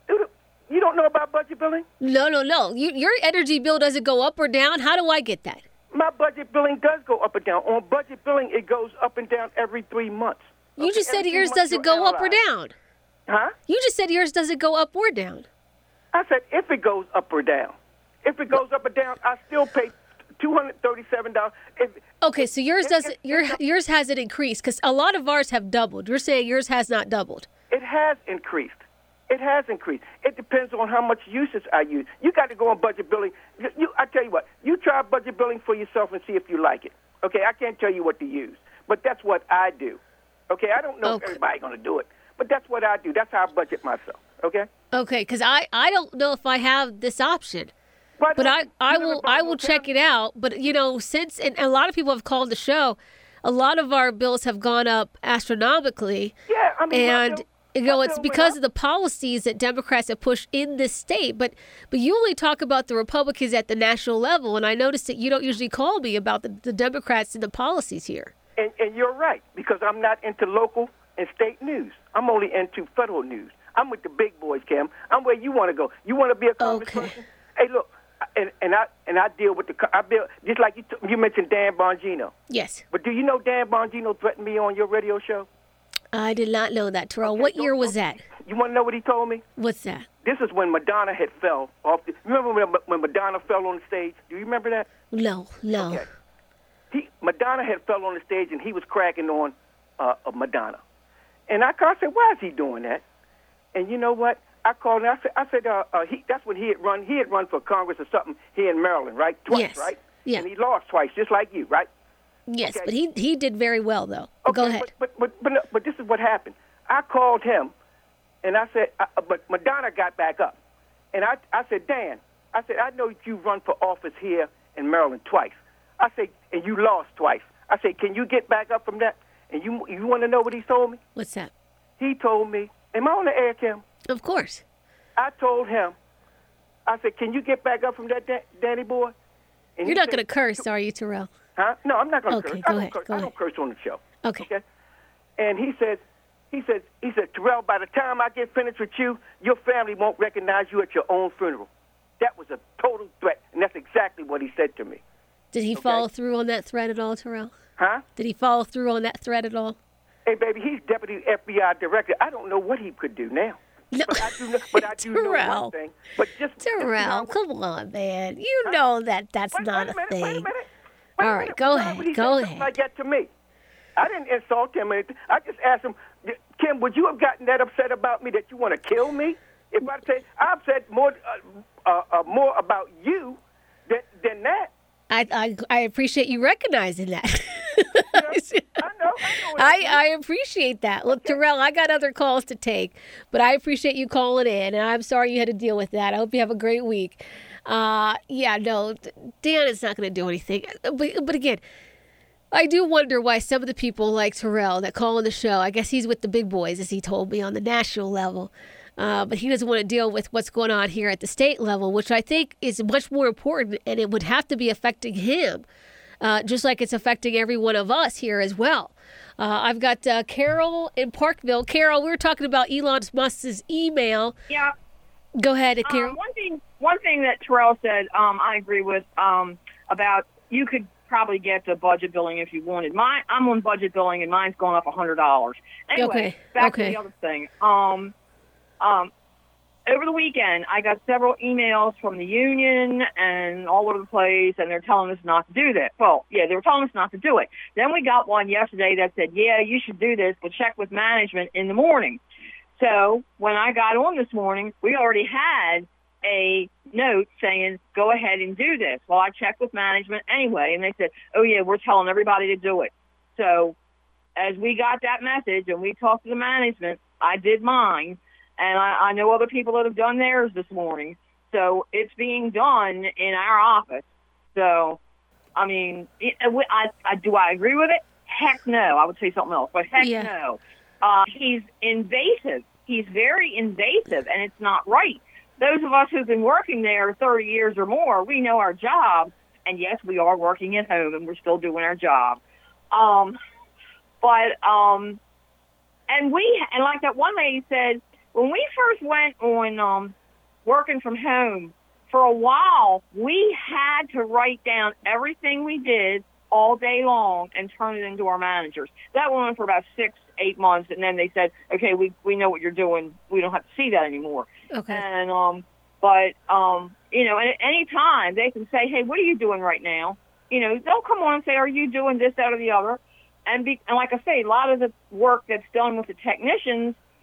You don't know about budget billing? No, no, no. You, your energy bill doesn't go up or down. How do I get that? My budget billing does go up and down. On budget billing, it goes up and down every three months. You okay, just said yours doesn't go analyze. up or down. Huh? You just said yours doesn't go up or down. I said if it goes up or down. If it goes up or down, I still pay two hundred thirty-seven dollars. If, okay, so yours doesn't. Your yours hasn't increased because a lot of ours have doubled. You're saying yours has not doubled. It has increased. It has increased. It depends on how much usage I use. You got to go on budget billing. You, I tell you what, you try budget billing for yourself and see if you like it. Okay, I can't tell you what to use, but that's what I do. Okay, I don't know okay. if everybody's going to do it, but that's what I do. That's how I budget myself. Okay. Okay, because I, I don't know if I have this option. But, but I, I will I will check it out. But, you know, since and a lot of people have called the show, a lot of our bills have gone up astronomically. Yeah, I mean, and bill, you know it's because of the policies that Democrats have pushed in this state. But but you only talk about the Republicans at the national level, and I noticed that you don't usually call me about the, the Democrats and the policies here. And, and you're right, because I'm not into local and state news. I'm only into federal news. I'm with the big boys, Kim. I'm where you want to go. You want to be a congressperson? Okay. Hey, look. And, and I and I deal with the I deal just like you t- you mentioned Dan Bongino. Yes. But do you know Dan Bongino threatened me on your radio show? I did not know that, Terrell. Okay, what year was that? You want to know what he told me? What's that? This is when Madonna had fell off. The, remember when, when Madonna fell on the stage? Do you remember that? No, no. Okay. He Madonna had fell on the stage and he was cracking on uh, Madonna, and I, I said, why is he doing that? And you know what? I called him. I said, I said uh, uh, he, that's when he had run. He had run for Congress or something here in Maryland, right? Twice, yes. right? Yeah. And he lost twice, just like you, right? Yes, okay. but he he did very well, though. Okay, Go ahead. But but, but but no, but this is what happened. I called him, and I said, uh, but Madonna got back up, and I I said, Dan, I said, I know you run for office here in Maryland twice. I said, and you lost twice. I said, can you get back up from that? And you you want to know what he told me? What's that? He told me, am I on the air, Kim? Of course. I told him, I said, can you get back up from that, da- Danny boy? And You're not going to curse, are you, Terrell? Huh? No, I'm not going to okay, curse. Go I don't ahead, curse. go I ahead. don't curse on the show. Okay. okay. And he said, he said, he said, Terrell, by the time I get finished with you, your family won't recognize you at your own funeral. That was a total threat, and that's exactly what he said to me. Did he okay? follow through on that threat at all, Terrell? Huh? Did he follow through on that threat at all? Hey, baby, he's deputy F B I director. I don't know what he could do now. No. But I do know, but I do know one thing. But just Terrell, just, come on, man. You huh? know that that's wait, not wait a, a minute, thing. Wait a minute. All Wait a right, minute. go Why ahead. would he go say ahead. Like that to me. I didn't insult him or anything. I just asked him, Kim, would you have gotten that upset about me that you want to kill me? If I say I've said more, uh, uh, uh, more about you than than that. I, I I appreciate you recognizing that. Yeah, I know. I, know I, I appreciate that. Look, okay. Terrell, I got other calls to take, but I appreciate you calling in, and I'm sorry you had to deal with that. I hope you have a great week. Uh, yeah, no, Dan is not going to do anything. But, but again, I do wonder why some of the people like Terrell that call on the show, I guess he's with the big boys, as he told me, on the national level. Uh, but he doesn't want to deal with what's going on here at the state level, which I think is much more important, and it would have to be affecting him, uh, just like it's affecting every one of us here as well. Uh, I've got uh, Carol in Parkville. Carol, we were talking about Elon Musk's email. Yeah. Go ahead, Carol. Um, one thing, one thing that Terrell said, um, I agree with um, about you could probably get the budget billing if you wanted. My, I'm on budget billing, and mine's going up one hundred dollars. Anyway, okay. back okay. to the other thing. Um, Um, over the weekend, I got several emails from the union and all over the place, and they're telling us not to do that. Well, yeah, they were telling us not to do it. Then we got one yesterday that said, yeah, you should do this, but check with management in the morning. So when I got on this morning, we already had a note saying, go ahead and do this. Well, I checked with management anyway, and they said, oh, yeah, we're telling everybody to do it. So as we got that message and we talked to the management, I did mine. And I, I know other people that have done theirs this morning. So it's being done in our office. So, I mean, it, I, I, do I agree with it? Heck no. I would say something else, but heck yeah. no. Uh, he's invasive. He's very invasive, and it's not right. Those of us who've been working there thirty years or more, we know our job. And, yes, we are working at home, and we're still doing our job. Um, but, um, and we, and like that one lady said, when we first went on um, working from home, for a while, we had to write down everything we did all day long and turn it into our managers. That went on for about six, eight months, and then they said, okay, we we know what you're doing. We don't have to see that anymore. Okay. And um, but, um, you know, at any time, they can say, hey, what are you doing right now? You know, they'll come on and say, are you doing this, that, or the other? And, be, and like I say, a lot of the work that's done with the technicians,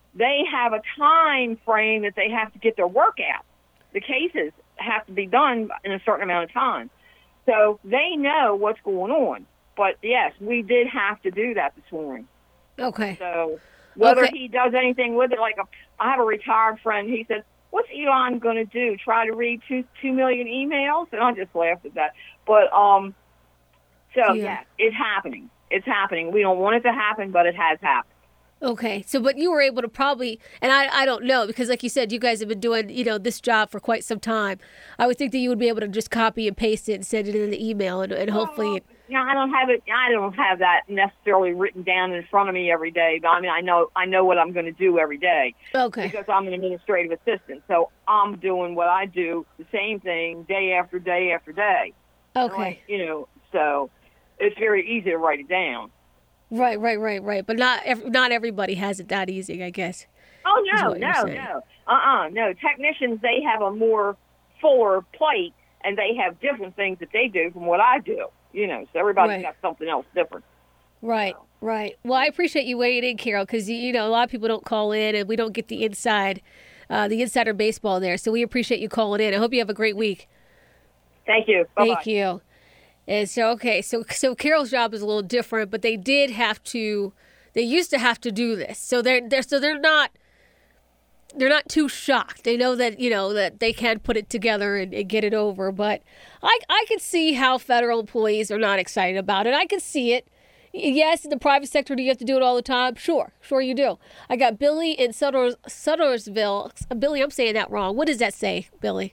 they have a time frame that they have to get their work out. The cases have to be done in a certain amount of time. So they know what's going on. But, yes, we did have to do that this morning. Okay. So whether Okay. he does anything with it, like a, I have a retired friend, he said, what's Elon going to do, try to read two, two million emails? And I just laughed at that. But, um, so, Yeah. yeah, it's happening. It's happening. We don't want it to happen, but it has happened. Okay, so but you were able to probably, and I I don't know, because like you said, you guys have been doing, you know, this job for quite some time. I would think that you would be able to just copy and paste it and send it in the email, and, and hopefully it, Yeah, I don't have it. I don't have that necessarily written down in front of me every day. But I mean, I know I know what I'm going to do every day. Okay. Because I'm an administrative assistant, so I'm doing what I do, the same thing day after day after day. Okay. Like, you know, so it's very easy to write it down. Right, right, right, right. But not ev- not everybody has it that easy, I guess. Oh is no, what you're no, saying. no, uh-uh, no. Technicians, they have a more fuller plate, and they have different things that they do from what I do. You know, so everybody's Right. got something else different. Right, right. Well, I appreciate you weighing in, Carol, because you know a lot of people don't call in, and we don't get the inside, uh, the insider baseball there. So we appreciate you calling in. I hope you have a great week. Thank you. Bye-bye. Thank you. And so, okay, so so Carol's job is a little different, but they did have to. They used to have to do this, so they're they're so they're not. They're not too shocked. They know that, you know, that they can put it together and, and get it over. But I I can see how federal employees are not excited about it. I can see it. Yes, in the private sector, do you have to do it all the time? Sure, sure you do. I got Billy in Sutters, Suttersville. Billy, I'm saying that wrong. What does that say, Billy?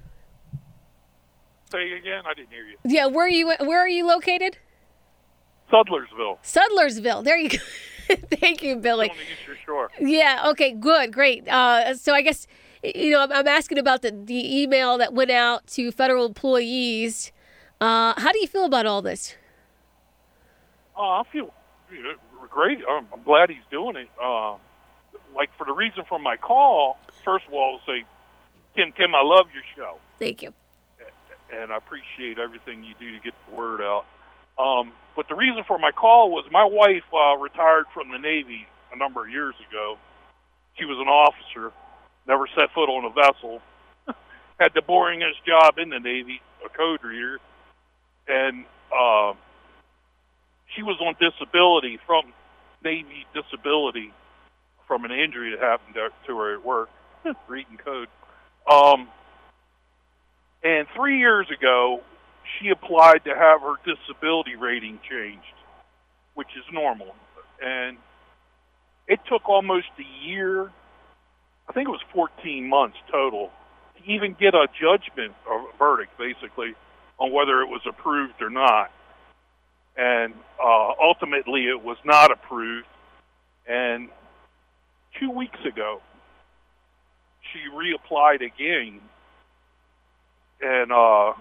Say again? I didn't hear you. Yeah, where are you? Where are you located? Sudlersville. Sudlersville. There you go. Thank you, Billy. On the Eastern Shore. Yeah. Okay. Good. Great. Uh, so I guess you know I'm, I'm asking about the the email that went out to federal employees. Uh, how do you feel about all this? Uh, I feel you know, great. I'm, I'm glad he's doing it. Uh, like for the reason for my call, first of all, I'll say, Kim, Kim, I love your show. Thank you. And I appreciate everything you do to get the word out. Um, but the reason for my call was my wife uh, retired from the Navy a number of years ago. She was an officer, never set foot on a vessel, had the boringest job in the Navy, a code reader, and uh, she was on disability from Navy disability from an injury that happened to, to her at work, reading code. Um, and three years ago, she applied to have her disability rating changed, which is normal. And it took almost a year, I think it was fourteen months total, to even get a judgment or a verdict, basically, on whether it was approved or not. And uh, ultimately, it was not approved. And two weeks ago, she reapplied again. And uh,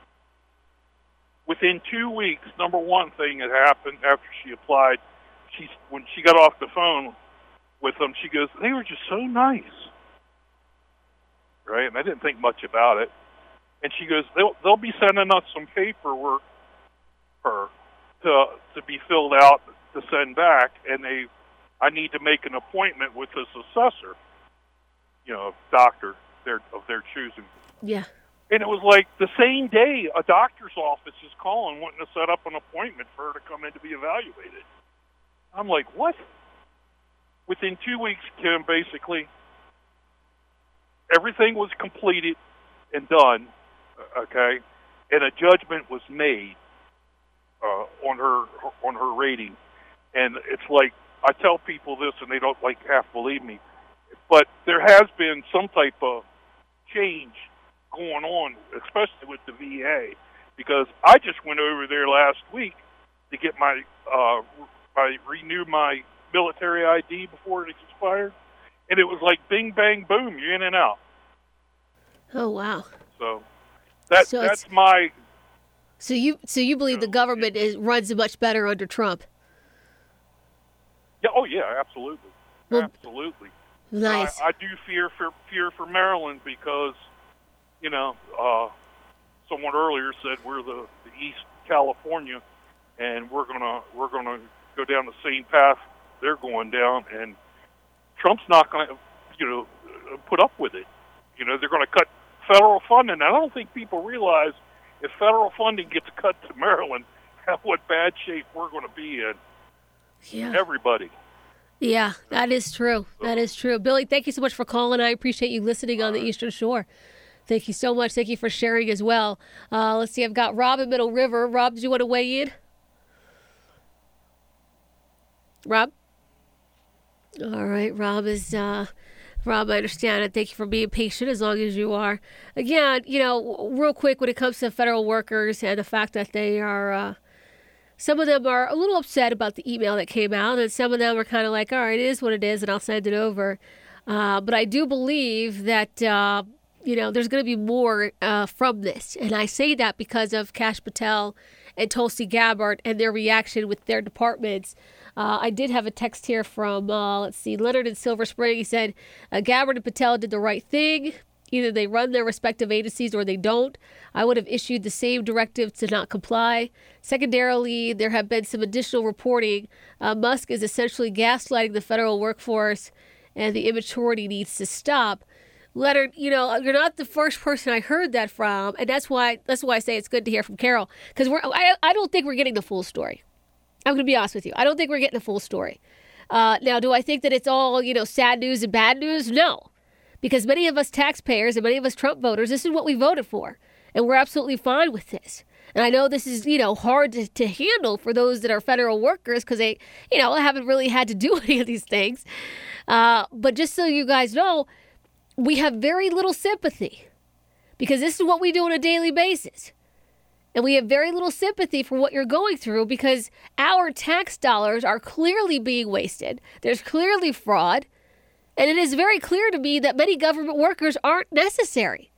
within two weeks, number one thing that happened after she applied, she when she got off the phone with them, she goes, they were just so nice. Right? And I didn't think much about it. And she goes, they'll, they'll be sending us some paperwork for her to to be filled out to send back, and they, I need to make an appointment with this assessor, you know, doctor their, of their choosing. Yeah. And it was like the same day a doctor's office is calling, wanting to set up an appointment for her to come in to be evaluated. I'm like, what? Within two weeks, Kim, basically, everything was completed and done, okay, and a judgment was made uh, on her on her rating. And it's like, I tell people this and they don't like half believe me, but there has been some type of change going on, especially with the V A, because I just went over there last week to get my, uh, I renewed my military I D before it expired, and it was like bing, bang, boom, you're in and out. Oh wow. So that So that's it's- my, So you so you believe the government is, runs much better under Trump? yeah, oh yeah, absolutely, Well, absolutely. Nice. I, I do fear for fear for Maryland because, you know, uh, someone earlier said we're the, the East California, and we're gonna we're gonna go down the same path they're going down. And Trump's not going to, you know, put up with it. You know, they're going to cut federal funding. And I don't think people realize if federal funding gets cut to Maryland, what bad shape we're going to be in. Yeah. Everybody. Yeah, that is true. That is true. Billy, thank you so much for calling. I appreciate you listening on the Eastern Shore. Thank you so much. Thank you for sharing as well. Uh, let's see. I've got Rob in Middle River. Rob, do you want to weigh in? Rob? All right. Rob is... Uh, Rob, I understand it. Thank you for being patient as long as you are. Again, you know, real quick, when it comes to federal workers and the fact that they are... Uh, Some of them are a little upset about the email that came out, and some of them are kind of like, all right, it is what it is, and I'll send it over. Uh, but I do believe that, uh, you know, there's going to be more uh, from this. And I say that because of Kash Patel and Tulsi Gabbard and their reaction with their departments. Uh, I did have a text here from, uh, let's see, Leonard in Silver Spring. He said, uh, Gabbard and Patel did the right thing. Either they run their respective agencies or they don't. I would have issued the same directive to not comply. Secondarily, there have been some additional reporting. Uh, Musk is essentially gaslighting the federal workforce, and the immaturity needs to stop. Leonard, you know, you're not the first person I heard that from, and that's why that's why I say it's good to hear from Carol, because we're I, I don't think we're getting the full story. I'm going to be honest with you. I don't think we're getting the full story. Uh, now, do I think that it's all, you know, sad news and bad news? No. Because many of us taxpayers and many of us Trump voters, this is what we voted for. And we're absolutely fine with this. And I know this is, you know, hard to, to handle for those that are federal workers because they, you know, haven't really had to do any of these things. Uh, but just so you guys know, we have very little sympathy because this is what we do on a daily basis. And we have very little sympathy for what you're going through because our tax dollars are clearly being wasted. There's clearly fraud. And it is very clear to me that many government workers aren't necessary.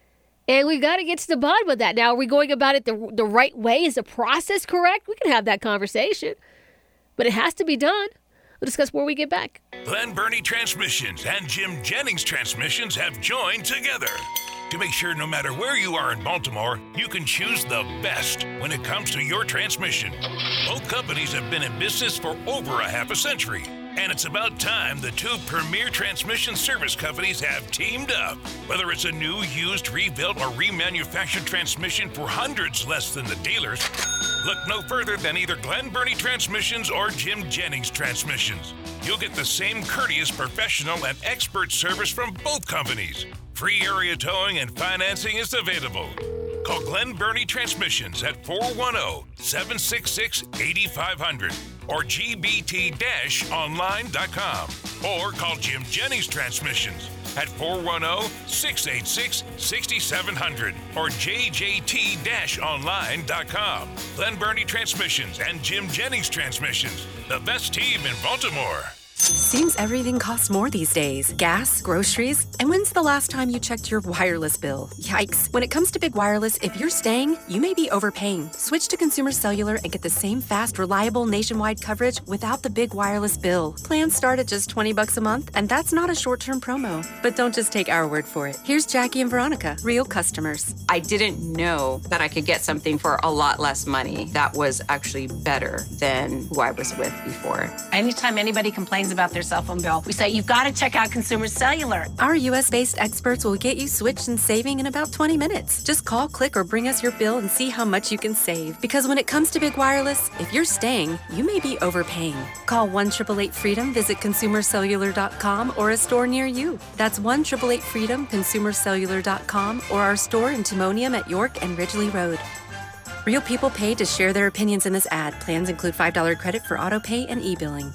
And we've got to get to the bottom of that. Now, are we going about it the, the right way? Is the process correct? We can have that conversation. But it has to be done. We'll discuss more when we get back. Glen Burnie Transmissions and Jim Jennings Transmissions have joined together to make sure no matter where you are in Baltimore, you can choose the best when it comes to your transmission. Both companies have been in business for over a half a century. And it's about time the two premier transmission service companies have teamed up. Whether it's a new, used, rebuilt, or remanufactured transmission for hundreds less than the dealers, look no further than either Glen Burnie Transmissions or Jim Jennings Transmissions. You'll get the same courteous, professional, and expert service from both companies. Free area towing and financing is available. Call Glen Burnie Transmissions at four one zero, seven six six, eight five zero zero or G B T online dot com. Or call Jim Jennings Transmissions at four one zero, six eight six, six seven zero zero or J J T online dot com. Glen Burnie Transmissions and Jim Jennings Transmissions, the best team in Baltimore. Seems everything costs more these days. Gas, groceries, and when's the last time you checked your wireless bill? Yikes. When it comes to Big Wireless, if you're staying, you may be overpaying. Switch to Consumer Cellular and get the same fast, reliable nationwide coverage without the big wireless bill. Plans start at just twenty bucks a month, and that's not a short-term promo. But don't just take our word for it. Here's Jackie and Veronica, real customers. I didn't know that I could get something for a lot less money that was actually better than who I was with before. Anytime anybody complains about their cell phone bill, we say, you've got to check out Consumer Cellular. Our U S-based experts will get you switched and saving in about twenty minutes. Just call, click, or bring us your bill and see how much you can save. Because when it comes to Big Wireless, if you're staying, you may be overpaying. Call one eight eight eight freedom, visit consumer cellular dot com or a store near you. That's one eight eight eight freedom, consumer cellular dot com or our store in Timonium at York and Ridgely Road. Real people pay to share their opinions in this ad. Plans include five dollars credit for auto pay and e-billing.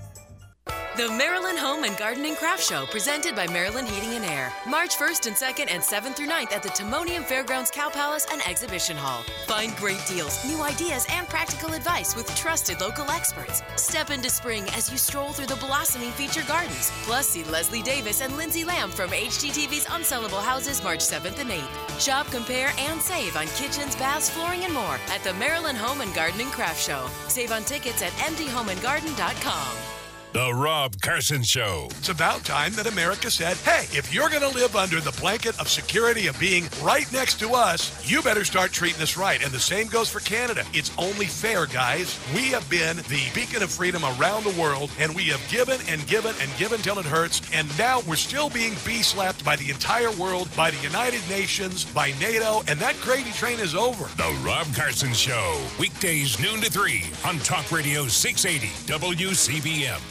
The Maryland Home and Garden and Craft Show, presented by Maryland Heating and Air. March first and second and seventh through ninth at the Timonium Fairgrounds Cow Palace and Exhibition Hall. Find great deals, new ideas, and practical advice with trusted local experts. Step into spring as you stroll through the blossoming feature gardens. Plus, see Leslie Davis and Lindsay Lamb from H G T V's Unsellable Houses March seventh and eighth. Shop, compare, and save on kitchens, baths, flooring, and more at the Maryland Home and Garden and Craft Show. Save on tickets at m d home and garden dot com. The Rob Carson Show. It's about time that America said, hey, if you're going to live under the blanket of security of being right next to us, you better start treating us right. And the same goes for Canada. It's only fair, guys. We have been the beacon of freedom around the world, and we have given and given and given till it hurts. And now we're still being bee-slapped by the entire world, by the United Nations, by NATO, and that gravy train is over. The Rob Carson Show. Weekdays noon to three on Talk Radio six eighty W C B M.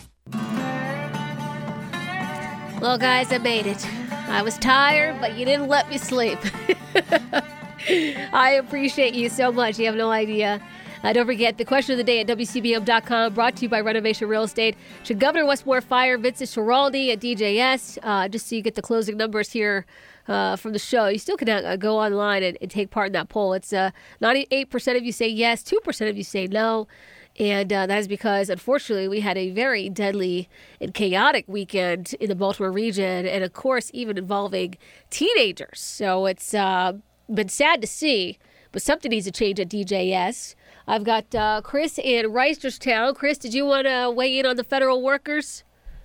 Well, guys, I made it. I was tired, but you didn't let me sleep. I appreciate you so much. You have no idea. Uh, don't forget, the question of the day at W C B M dot com, brought to you by Renovation Real Estate. Should Governor Westmore fire Vincent Schiraldi at D J S? Uh, just so you get the closing numbers here uh, from the show. You still can uh, go online and, and take part in that poll. It's uh, ninety-eight percent of you say yes, two percent of you say no. And uh, that is because, unfortunately, we had a very deadly and chaotic weekend in the Baltimore region, and, of course, even involving teenagers. So it's uh, been sad to see, but something needs to change at D J S. I've got uh, Chris in Reisterstown. Chris, did you want to weigh in on the federal workers?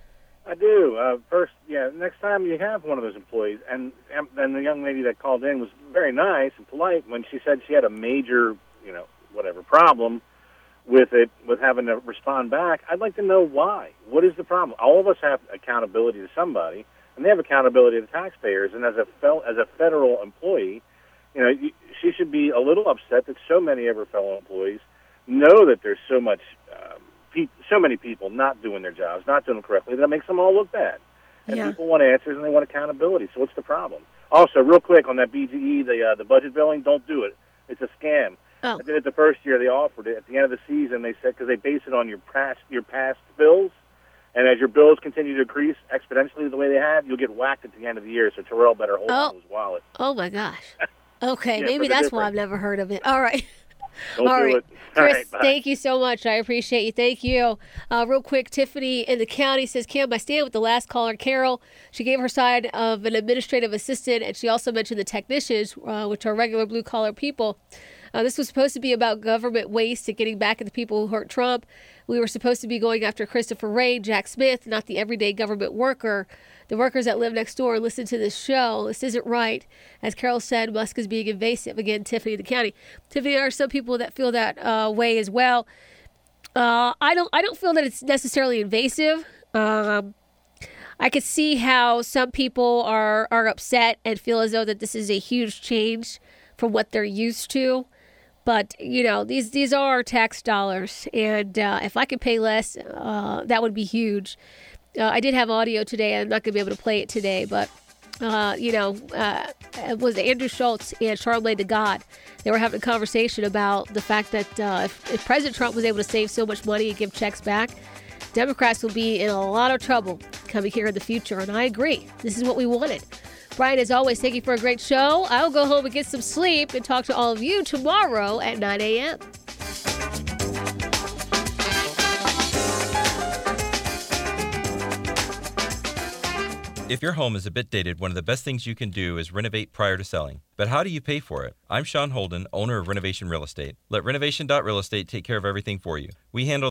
I do. Uh, first, yeah, next time you have one of those employees, and, and the young lady that called in was very nice and polite when she said she had a major, you know, whatever problem with it, with having to respond back. I'd like to know why. What is the problem? All of us have accountability to somebody, and they have accountability to taxpayers. And as a fel- as a federal employee, you know, she should be a little upset that so many of her fellow employees know that there's so much, um, pe- so many people not doing their jobs, not doing them correctly, that it makes them all look bad. And Yeah. people want answers and they want accountability. So what's the problem? Also, real quick on that B G E, the uh, the budget billing, don't do it. It's a scam. Oh. I did it the first year they offered it. At the end of the season, they said, because they base it on your past your past bills, and as your bills continue to increase exponentially the way they have, you'll get whacked at the end of the year. So Terrell better hold Oh. on to his wallet. Oh, my gosh. Okay, Yeah, maybe for the that's why difference. I've never heard of it. All right. Don't All do right. it. All Chris, right, bye. thank you so much. I appreciate you. Thank you. Uh, real quick, Tiffany in the county says, Kim, I stand with the last caller, Carol. She gave her side of an administrative assistant, and she also mentioned the technicians, uh, which are regular blue-collar people. Uh, this was supposed to be about government waste and getting back at the people who hurt Trump. We were supposed to be going after Christopher Wray, Jack Smith, not the everyday government worker. The workers that live next door listen to this show. This isn't right. As Carol said, Musk is being invasive. Again, Tiffany in the county. Tiffany, there are some people that feel that uh, way as well. Uh, I don't. I don't feel that it's necessarily invasive. Um, I could see how some people are are upset and feel as though that this is a huge change from what they're used to. But, you know, these these are tax dollars, and uh, if I could pay less, uh, that would be huge. Uh, I did have audio today. I'm not going to be able to play it today, but, uh, you know, uh, it was Andrew Schultz and Charlamagne Tha God. They were having a conversation about the fact that uh, if, if President Trump was able to save so much money and give checks back, Democrats will be in a lot of trouble coming here in the future, and I agree. This is what we wanted. Brian, as always, thank you for a great show. I'll go home and get some sleep and talk to all of you tomorrow at nine a.m. If your home is a bit dated, one of the best things you can do is renovate prior to selling. But how do you pay for it? I'm Sean Holden, owner of Renovation Real Estate. Let Renovation dot Real Estate take care of everything for you. We handle